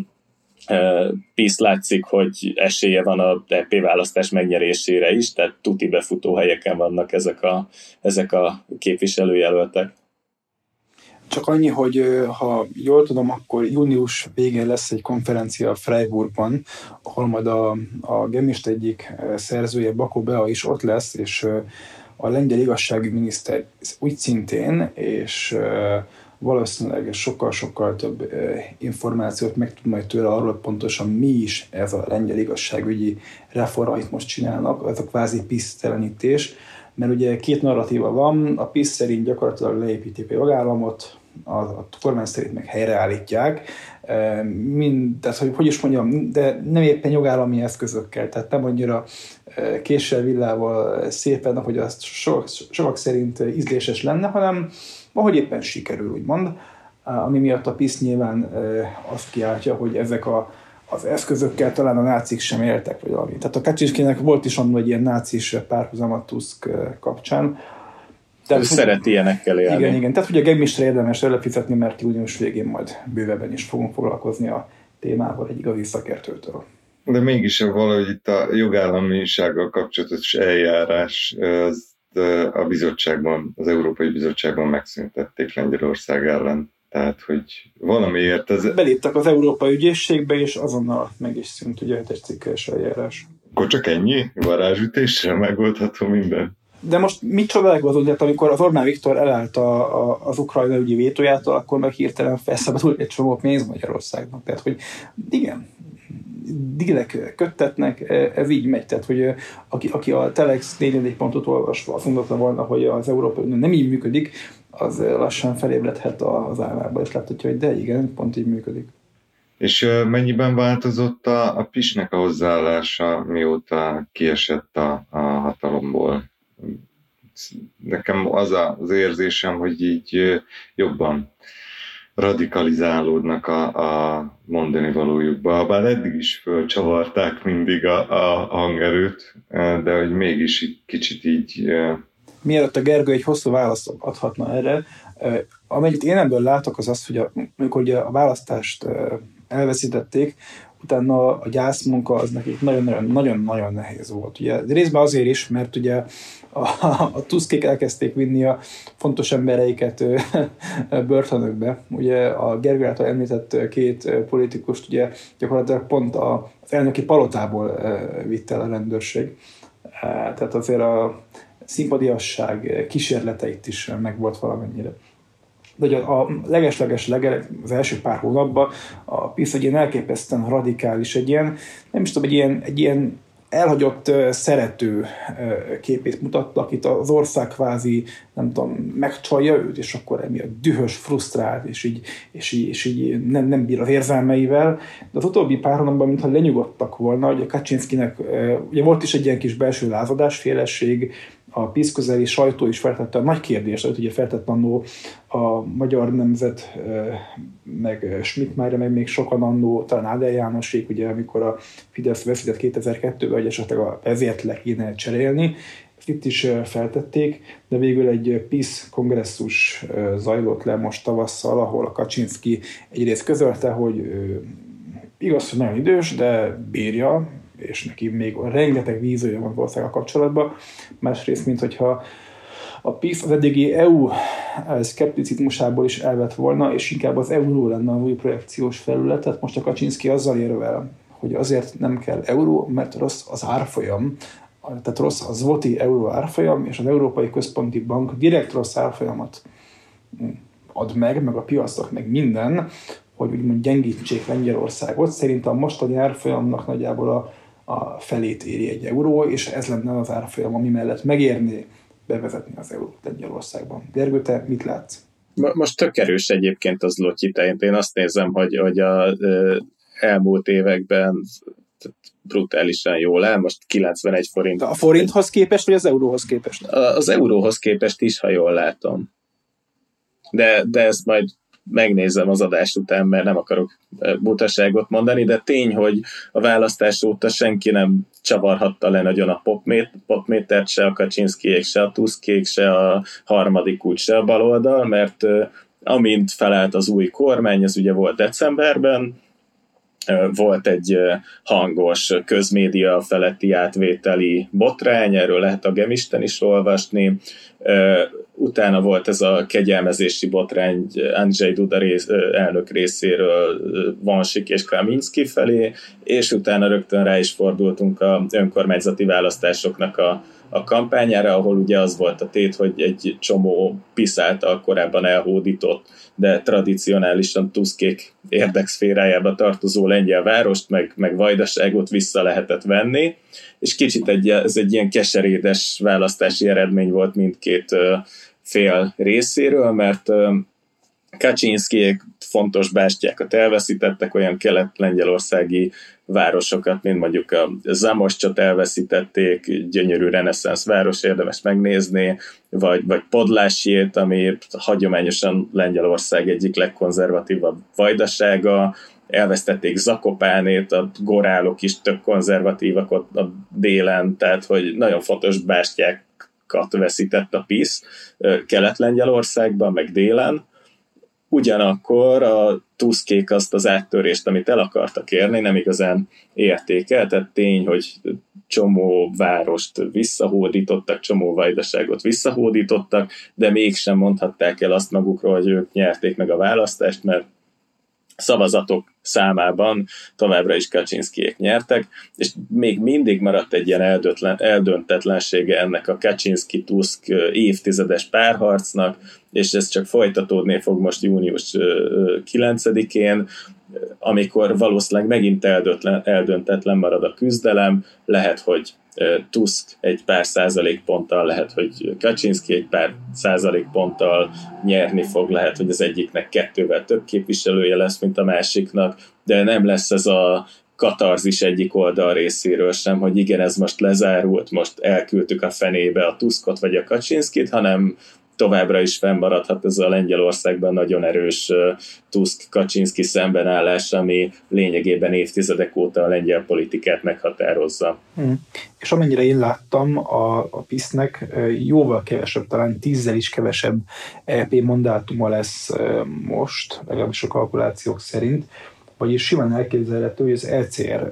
PiS látszik, hogy esélye van a EP választás megnyerésére is, tehát tuti befutó helyeken vannak ezek a képviselőjelöltek. Csak annyi, hogy ha jól tudom, akkor június végén lesz egy konferencia Freiburgban, ahol majd a Gemist egyik szerzője, Bakó Bea is ott lesz, és a lengyel igazságügyminiszter úgy szintén, és valószínűleg sokkal-sokkal több információt megtud majd tőle arról, pontosan mi is ez a lengyel igazságügyi reform, amit most csinálnak, ez a kvázi PiS-telenítés, mert ugye 2 narratíva van, a PiS szerint gyakorlatilag leépítik a jogállamot, a kormány szerint meg helyreállítják, tehát hogy is mondjam, de nem éppen jogállami eszközökkel, tehát nem annyira késsel, villával szépen, ahogy azt sokak szerint ízléses lenne, hanem ahogy éppen sikerül, úgymond, ami miatt a PiS nyilván azt kiáltja, hogy ezek az eszközökkel talán a nácik sem éltek, vagy valami. Tehát a Kaczynszkinek volt is annól egy ilyen nácis párhuzama Tusk kapcsán. Tehát, szereti ilyenekkel élni. Igen. Tehát, hogy a Gemistre érdemes előfizetni, mert június végén majd bővebben is fogunk foglalkozni a témával egy igazi szakértőtől. De mégis valahogy itt a jogállamisággal kapcsolatos eljárás a bizottságban, az Európai Bizottságban megszüntették Lengyelország ellen. Tehát, hogy valamiért ez... Beléptek az Európai Ügyészségbe, és azonnal meg is szűnt ugye egy cikkes eljárás. Akkor csak ennyi? Varázsütéssel megoldható minden? De most mit csodálkozunk, tehát amikor az Orbán Viktor elállt az Ukrajna ügyi vétójától, akkor meg hirtelen felszabadult egy csomó pénz Magyarországnak. Tehát, hogy igen, dílek köttetnek, ez így megy. Tehát, hogy aki a Telex 4. pontot olvasva azt mondta volna, hogy az Európai Unió nem így működik, az lassan felébredhet az álmába, és láthatja, hogy de igen, pont így működik. És mennyiben változott a PIS-nek a hozzáállása, mióta kiesett a hatalomból? Nekem az érzésem, hogy így jobban radikalizálódnak a mondani valójukba. Bár eddig is fölcsavarták mindig a hangerőt, de hogy mégis így kicsit így... Mielőtt a Gergő egy hosszú választ adhatna erre, amennyit én ebből látok, az az, hogy amikor ugye a választást elveszítették, utána a gyászmunka az nekik nagyon-nagyon nehéz volt. Ugye részben azért is, mert ugye a Tuskék elkezdték vinni a fontos embereiket börtönökbe. Ugye a Gergő által említett két politikust ugye gyakorlatilag pont az elnöki palotából vitt el a rendőrség. Tehát azért a szimpatiasság kísérleteit is megvolt valamennyire. De ugye a az első pár hónapban a PiS egy ilyen elképesztően radikális, egy ilyen, nem is tudom, egy ilyen elhagyott szerető képét mutatta, akit az ország kvázi, nem tudom, megcsalja őt, és akkor emiatt dühös, frusztrált, és így nem bír az érzelmeivel. De az utóbbi pár hónapban, mintha lenyugodtak volna, ugye Kaczynszkinek, ugye volt is egy ilyen kis belső lázadás, félesség, a PiS közeli sajtó is feltette a nagy kérdést, hogy ugye feltett annó a Magyar Nemzet, meg Schmidt-Mária, meg még sokan annó, talán Áder Jánosék, ugye, amikor a Fidesz veszített 2002-ben, hogy esetleg ezért le kéne cserélni. Ezt itt is feltették, de végül egy PiS kongresszus zajlott le most tavasszal, ahol a Kaczynszki egyrészt közölte, hogy igaz, hogy nagyon idős, de bírja, és neki még rengeteg vízője van országgal kapcsolatban. Másrészt, mint hogyha a PiS az eddigi EU szkepticizmusából is elvett volna, és inkább az euró lenne a új projekciós felület. Tehát most a Kaczynszki azzal érvel, hogy azért nem kell euró, mert rossz az árfolyam, tehát rossz a zloty euró árfolyam, és az Európai Központi Bank direkt rossz árfolyamat ad meg a piacok, meg minden, hogy úgymond gyengítsék Lengyelországot. Szerintem a mostani árfolyamnak nagyjából a felét éri egy euró, és ez lenne az árfolyam, ami mellett megérné bevezetni az eurót Lengyelországban. Gergő, te mit látsz? Most tök erős egyébként az zloty. Én azt nézem, hogy a elmúlt években brutálisan jól áll, most 91 forint. A forinthoz képest, vagy az euróhoz képest? Az euróhoz képest is, ha jól látom. De ezt majd megnézem az adás után, mert nem akarok butaságot mondani, de tény, hogy a választás óta senki nem csavarhatta le nagyon a popmétert, se a Kaczynszkijék, se a Tuskék, se a harmadik út, se a baloldal, mert amint felállt az új kormány, ez ugye volt decemberben, volt egy hangos közmédia feletti átvételi botrány, erről lehet a Gemisten is olvasni. Utána volt ez a kegyelmezési botrány Andrzej Duda elnök részéről Vansik és Kaminski felé, és utána rögtön rá is fordultunk a önkormányzati választásoknak a kampányára, ahol ugye az volt a tét, hogy egy csomó PiS által korábban elhódított, de tradicionálisan Tuskék érdekszférájába tartozó lengyel várost, meg Vajdaságot vissza lehetett venni, és kicsit ez egy ilyen keserédes választási eredmény volt mindkét fél részéről, mert Kaczynszkijék fontos bástyákat elveszítettek, olyan kelet-lengyelországi városokat, mint mondjuk a Zamoszcsot elveszítették, gyönyörű reneszánsz város, érdemes megnézni, vagy Podlásjét, ami hagyományosan Lengyelország egyik legkonzervatívabb vajdasága, elvesztették Zakopánét, a gorálok is tök konzervatívak ott a délen, tehát hogy nagyon fontos bástyákat veszített a PiS Kelet-Lengyelországban, meg délen. Ugyanakkor a Tuskék azt az áttörést, amit el akartak érni, nem igazán érték el, tehát tény, hogy csomó várost visszahódítottak, csomó vajdaságot visszahódítottak, de mégsem mondhatták el azt magukról, hogy ők nyerték meg a választást, mert szavazatok számában továbbra is Kaczynszkijék nyertek, és még mindig maradt egy ilyen eldöntetlensége ennek a Kaczynszki-Tusk évtizedes párharcnak, és ez csak folytatódni fog most június 9-én, amikor valószínűleg megint eldöntetlen marad a küzdelem, lehet, hogy Tusk egy pár százalékponttal, lehet, hogy Kaczynszki egy pár százalékponttal nyerni fog, lehet, hogy az egyiknek 2-vel több képviselője lesz, mint a másiknak, de nem lesz ez a katarzis egyik oldal részéről sem, hogy igen, ez most lezárult, most elküldtük a fenébe a Tuskot vagy a Kaczynszkit, hanem továbbra is fennmaradhat ez a Lengyelországban nagyon erős Tusk-Kaczynszki szembenállás, ami lényegében évtizedek óta a lengyel politikát meghatározza. És amennyire én láttam, a PiS-nek jóval kevesebb, talán 10-zel is kevesebb EP mandátuma lesz most, legalábbis a kalkulációk szerint, vagyis simán elképzelhető, hogy az ECR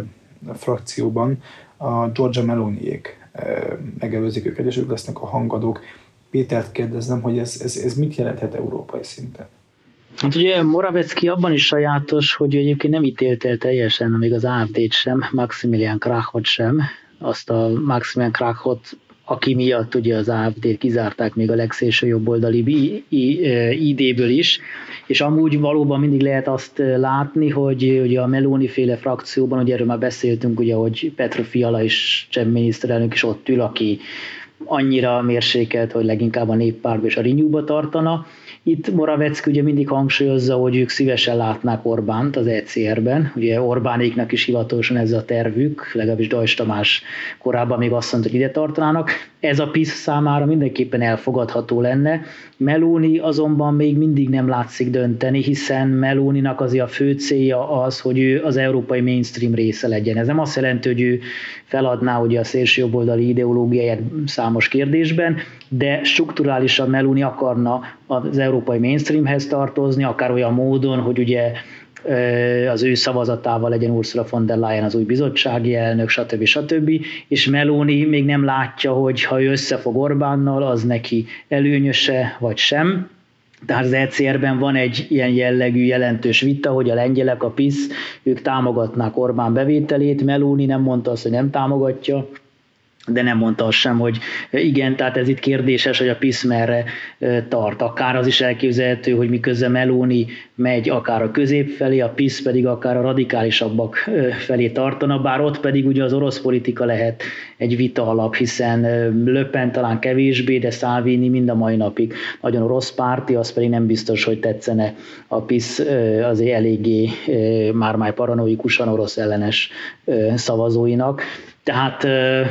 frakcióban a Giorgia Meloniék megelőzik őket, és ők lesznek a hangadók. Pétert kérdeznem, hogy ez mit jelenthet európai szinten? Hát ugye Morawiecki abban is sajátos, hogy egyébként nem ítélte el teljesen még az AfD-t sem, Maximilian Krachot sem. Azt a Maximilian Krachot, aki miatt ugye az AfD-t kizárták még a legszélső jobboldali ID-ből is, és amúgy valóban mindig lehet azt látni, hogy ugye a Meloni-féle frakcióban, ugye erről már beszéltünk, ugye, hogy Petro Fiala is, cseh miniszterelnök is ott ül, aki annyira mérsékelt, hogy leginkább a Néppártba és a Renew-ba tartana. Itt Morawiecki ugye mindig hangsúlyozza, hogy ők szívesen látnák Orbánt az ECR-ben. Ugye Orbánéknak is hivatalosan ez a tervük, legalábbis Deutsch Tamás korábban még azt mondta, hogy ide tartanának. Ez a PiS számára mindenképpen elfogadható lenne. Meloni azonban még mindig nem látszik dönteni, hiszen Meloninak azért a fő célja az, hogy ő az európai mainstream része legyen. Ez nem azt jelenti, hogy ő feladná ugye a szélsőjobboldali ideológiáját számos kérdésben, de strukturálisan Meloni akarna az európai mainstreamhez tartozni, akár olyan módon, hogy ugye az ő szavazatával legyen Ursula von der Leyen az új bizottsági elnök, stb. És Meloni még nem látja, hogy ha ő összefog Orbánnal, az neki előnyöse vagy sem. Tehát az ECR-ben van egy ilyen jellegű jelentős vita, hogy a lengyelek, a PiS, ők támogatnák Orbán bevételét, Meloni nem mondta azt, hogy nem támogatja, de nem mondta azt sem, hogy igen, tehát ez itt kérdéses, hogy a PiS merre tart. Akár az is elképzelhető, hogy miközben Meloni megy akár a közép felé, a PiS pedig akár a radikálisabbak felé tartana, bár ott pedig ugye az orosz politika lehet egy vita alap, hiszen Le Pen talán kevésbé, de Salvini mind a mai napig nagyon orosz párti, az pedig nem biztos, hogy tetszene a PiS azért eléggé már paranoikusan orosz ellenes szavazóinak. Tehát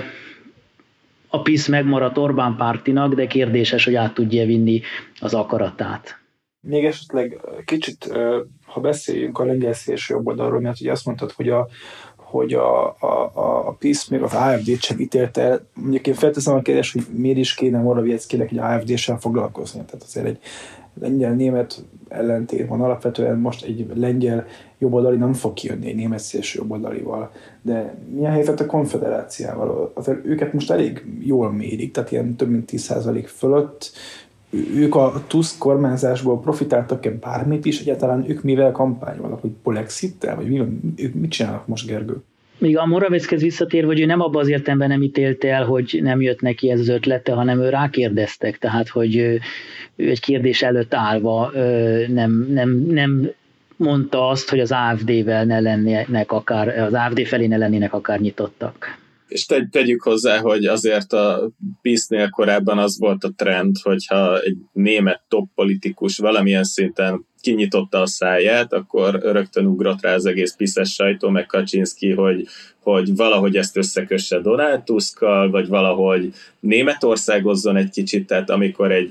a PiS megmaradt Orbán pártinak, de kérdéses, hogy át tudja vinni az akaratát. Még esetleg kicsit, ha beszéljünk a lengyel szélső jobboldalról, mert ugye azt mondtad, hogy a PiS még az AfD-t sem ítélte el. Mondjuk én felteszem a kérdést, hogy miért is kéne Morawieckinek egy AfD-sel foglalkozni. Tehát azért egy lengyel-német ellentét van. Alapvetően most egy lengyel jobboldali nem fog kijönni egy német szélső jobboldalival. De mi a helyzet a konfederáciával? Azért őket most elég jól mérik, tehát ilyen több mint 10% fölött. Ők a Tusk kormányzásból profitáltak-e bármit is? Egyáltalán ők mivel kampányolnak? Hogy polexittel? Vagy ők mit csinálnak most, Gergő? Még a Morawieckihez visszatérve, hogy ő nem abban az értelemben nem ítélte el, hogy nem jött neki ez az ötlete, hanem ő rákérdeztek, tehát hogy ő egy kérdés előtt állva nem mondta azt, hogy az AfD-vel ne lennének akár, az AfD felé ne lennének akár nyitottak. És tegyük hozzá, hogy azért a PiS-nél korábban az volt a trend, hogyha egy német top politikus valamilyen szinten kinyitotta a száját, akkor rögtön ugrott rá az egész PiS-es sajtó, meg Kaczynszki, hogy valahogy ezt összekösse Donald Tuskkal, vagy valahogy Németországozzon egy kicsit, tehát amikor egy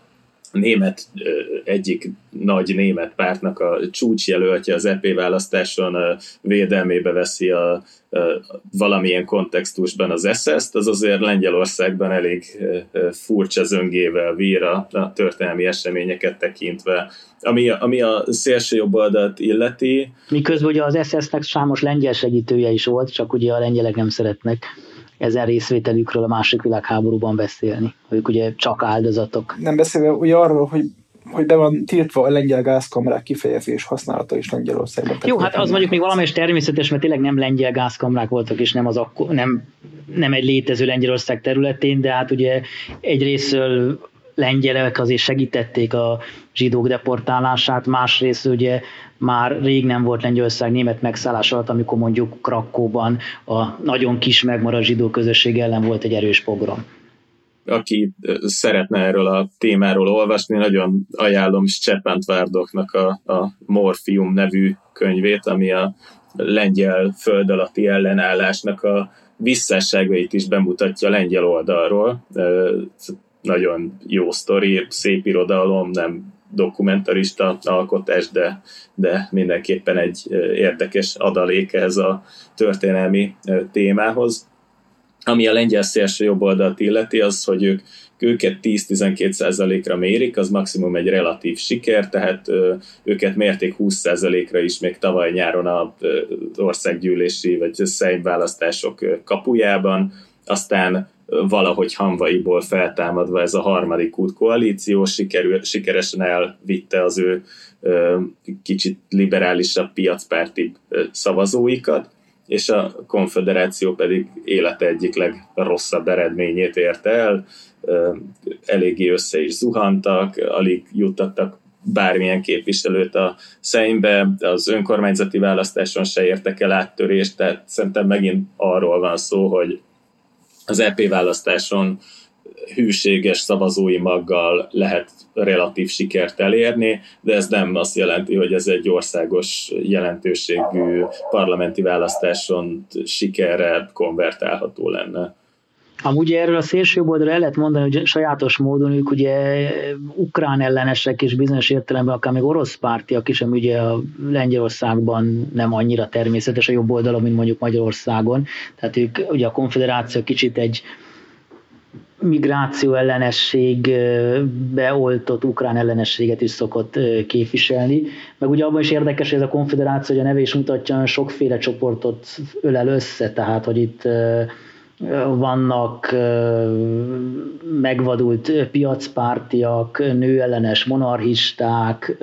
egyik nagy német pártnak a csúcsjelöltje az EP választáson védelmébe veszi valamilyen kontextusban az SS-t, az azért Lengyelországban elég furcsa zöngével vír a történelmi eseményeket tekintve. Ami a szélső jobb oldalt illeti. Miközben ugye az SS-nek számos lengyel segítője is volt, csak ugye a lengyelek nem szeretnek ezen részvételükről a második világháborúban beszélni. Ők ugye csak áldozatok. Nem beszélve ugye arról, hogy be van tiltva a lengyel gázkamrák kifejezés használata is Lengyelországban. Jó, hát az mondjuk még valamelyes természetes, mert tényleg nem lengyel gázkamrák voltak, és nem egy létező Lengyelország területén, de hát ugye egyrésztről lengyelek azért segítették a zsidók deportálását, másrészt ugye már rég nem volt Lengyelország német megszállás alatt, amikor mondjuk Krakóban a nagyon kis megmaradt zsidó közösség ellen volt egy erős pogrom. aki szeretne erről a témáról olvasni, nagyon ajánlom Szczepan Twardoknak a Morfium nevű könyvét, ami a lengyel föld alatti ellenállásnak a visszásságait is bemutatja a lengyel oldalról. Nagyon jó sztori, szép irodalom, nem dokumentarista alkotás, de mindenképpen egy érdekes adalék ez a történelmi témához. Ami a lengyel szélső jobb oldalt illeti, az, hogy őket 10-12%-ra mérik, az maximum egy relatív siker, tehát őket mérték 20%-ra is még tavaly nyáron az országgyűlési vagy szejmválasztások kapujában, aztán valahogy hamvaiból feltámadva ez a harmadik út koalíció sikeresen elvitte az ő kicsit liberálisabb, piacpárti szavazóikat, és a konföderáció pedig élete egyik legrosszabb eredményét érte el, eléggé össze is zuhantak, alig juttattak bármilyen képviselőt a Sejmbe, az önkormányzati választáson se értek el áttörést, tehát szerintem megint arról van szó, hogy az EP választáson hűséges szavazói maggal lehet relatív sikert elérni, de ez nem azt jelenti, hogy ez egy országos jelentőségű parlamenti választáson sikerre konvertálható lenne. Amúgy erről a szélsőjobbodról el lehet mondani, hogy sajátos módon ők ugye ukrán ellenesek és bizonyos értelemben akár még orosz pártiak is, ami ugye a Lengyelországban nem annyira természetes a jobb oldalon, mint mondjuk Magyarországon. Tehát ők ugye a konfederáció kicsit egy migráció ellenességbe oltott ukrán ellenességet is szokott képviselni. Meg ugye abban is érdekes, hogy ez a konfederáció, hogy a neve is mutatja, hogy sokféle csoportot ölel össze, tehát hogy itt vannak megvadult piacpártiak, nőellenes monarchisták,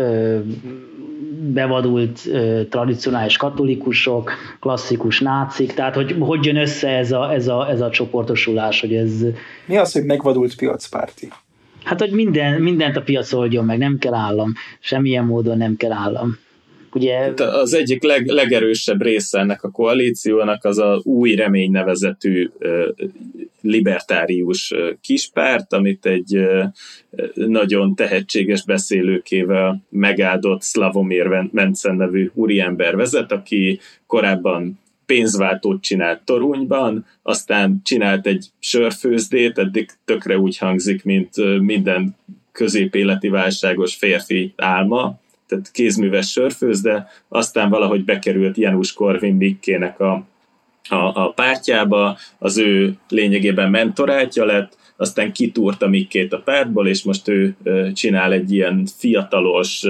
bevadult tradicionális katolikusok, klasszikus nácik, tehát hogy jön össze ez a csoportosulás, hogy ez... Mi az, hogy megvadult piacpárti? Hát, hogy mindent a piac oldjon meg, nem kell állam, semmilyen módon nem kell állam. Ugye... Az egyik legerősebb része ennek a koalíciónak az a Új Remény nevezetű libertárius kispárt, amit egy nagyon tehetséges beszélőkével megáldott Slavomir Mencen nevű úriember vezet, aki korábban pénzváltót csinált Torunyban, aztán csinált egy sörfőzdét, eddig tökre úgy hangzik, mint minden középéleti válságos férfi álma, tehát kézműves sörfőzde, aztán valahogy bekerült Janusz Korwin-Mikkének a pártjába, az ő lényegében mentorátja lett, aztán kitúrta Mikkét a pártból, és most ő csinál egy ilyen fiatalos,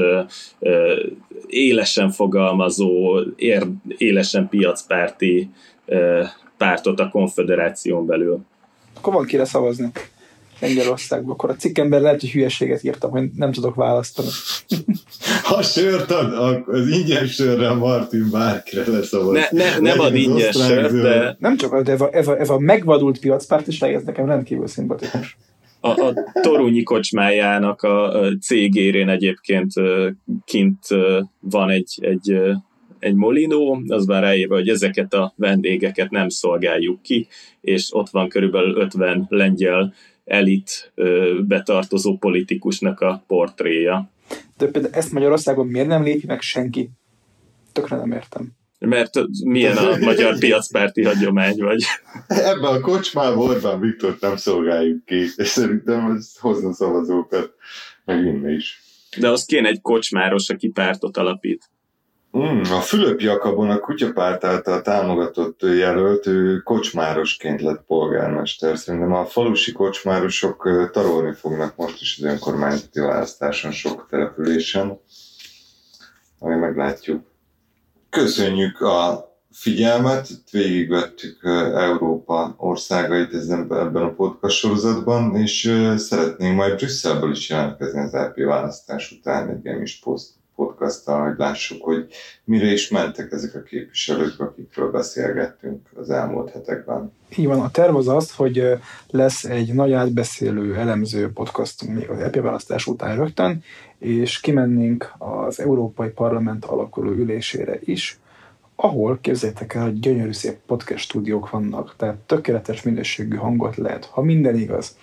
élesen fogalmazó, élesen piacpárti pártot a konföderáción belül. Akkor van kire szavazni Lengyelországban. Akkor a cikkemben lehet, hogy hülyeséget írtam, hogy nem tudok választani. Ha sört ad, az ingyen sörre a Martin bárkire leszavaz. Nem ad ingyen sört, de... Nem csak, de ez a megvadult piacpártiság, ez nekem rendkívül szimpatikus. A Torunyi kocsmájának a cégérén egyébként kint van egy molinó, az van ráírva, hogy ezeket a vendégeket nem szolgáljuk ki, és ott van körülbelül 50 lengyel elit betartozó politikusnak a portréja. De például ezt Magyarországon miért nem lépi meg senki? Tökre nem értem. Mert milyen a magyar piacpárti hagyomány vagy? Ebben a kocsmában Orbán Viktort nem szolgáljuk ki, és szerintem ez hozna szavazókat, meg innen is. De az kéne egy kocsmáros, aki pártot alapít. A Fülöp Jakabon a kutyapárt által támogatott jelölt, ő kocsmárosként lett polgármester. Szerintem a falusi kocsmárosok tarolni fognak most is az önkormányzati választáson sok településen. Majd meglátjuk. Köszönjük a figyelmet, végigvettük Európa országait ebben a podcast sorozatban, és szeretnénk majd Brüsszelből is jelentkezni az EP választás után egy Gemis podcasttal, hogy lássuk, hogy mire is mentek ezek a képviselők, akikről beszélgettünk az elmúlt hetekben. Így van, a terv az, hogy lesz egy nagy átbeszélő, elemző podcastunk még az EP választás után rögtön, és kimennénk az Európai Parlament alakuló ülésére is, ahol képzeljétek el, hogy gyönyörű szép podcast stúdiók vannak, tehát tökéletes minőségű hangot lehet, ha minden igaz,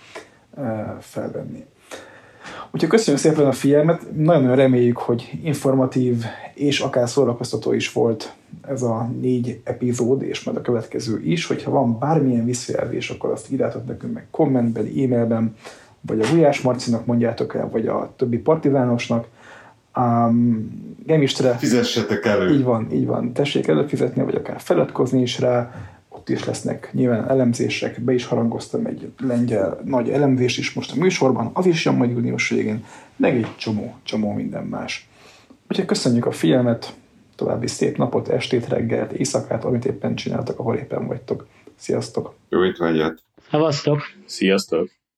felvenni. Úgyhogy köszönjük szépen a figyelmet, nagyon reméljük, hogy informatív és akár szórakoztató is volt ez a 4 epizód, és majd a következő is. Hogyha van bármilyen visszajelzés, akkor azt írjátok nekünk meg kommentben, e-mailben, vagy a Gulyás Marcinak mondjátok el, vagy a többi partizánosnak. Gemistre... Fizessetek elő! Így van. Tessék előfizetni, vagy akár feliratkozni is rá. Ott is lesznek nyilván elemzések, be is harangoztam egy lengyel nagy elemzés is most a műsorban, az is jön majd június végén, meg egy csomó minden más. Úgyhogy köszönjük a figyelmet, további szép napot, estét, reggelt, éjszakát, amit éppen csináltak, ahol éppen vagytok. Sziasztok! Jó étvágyat! Szevasztok! Sziasztok!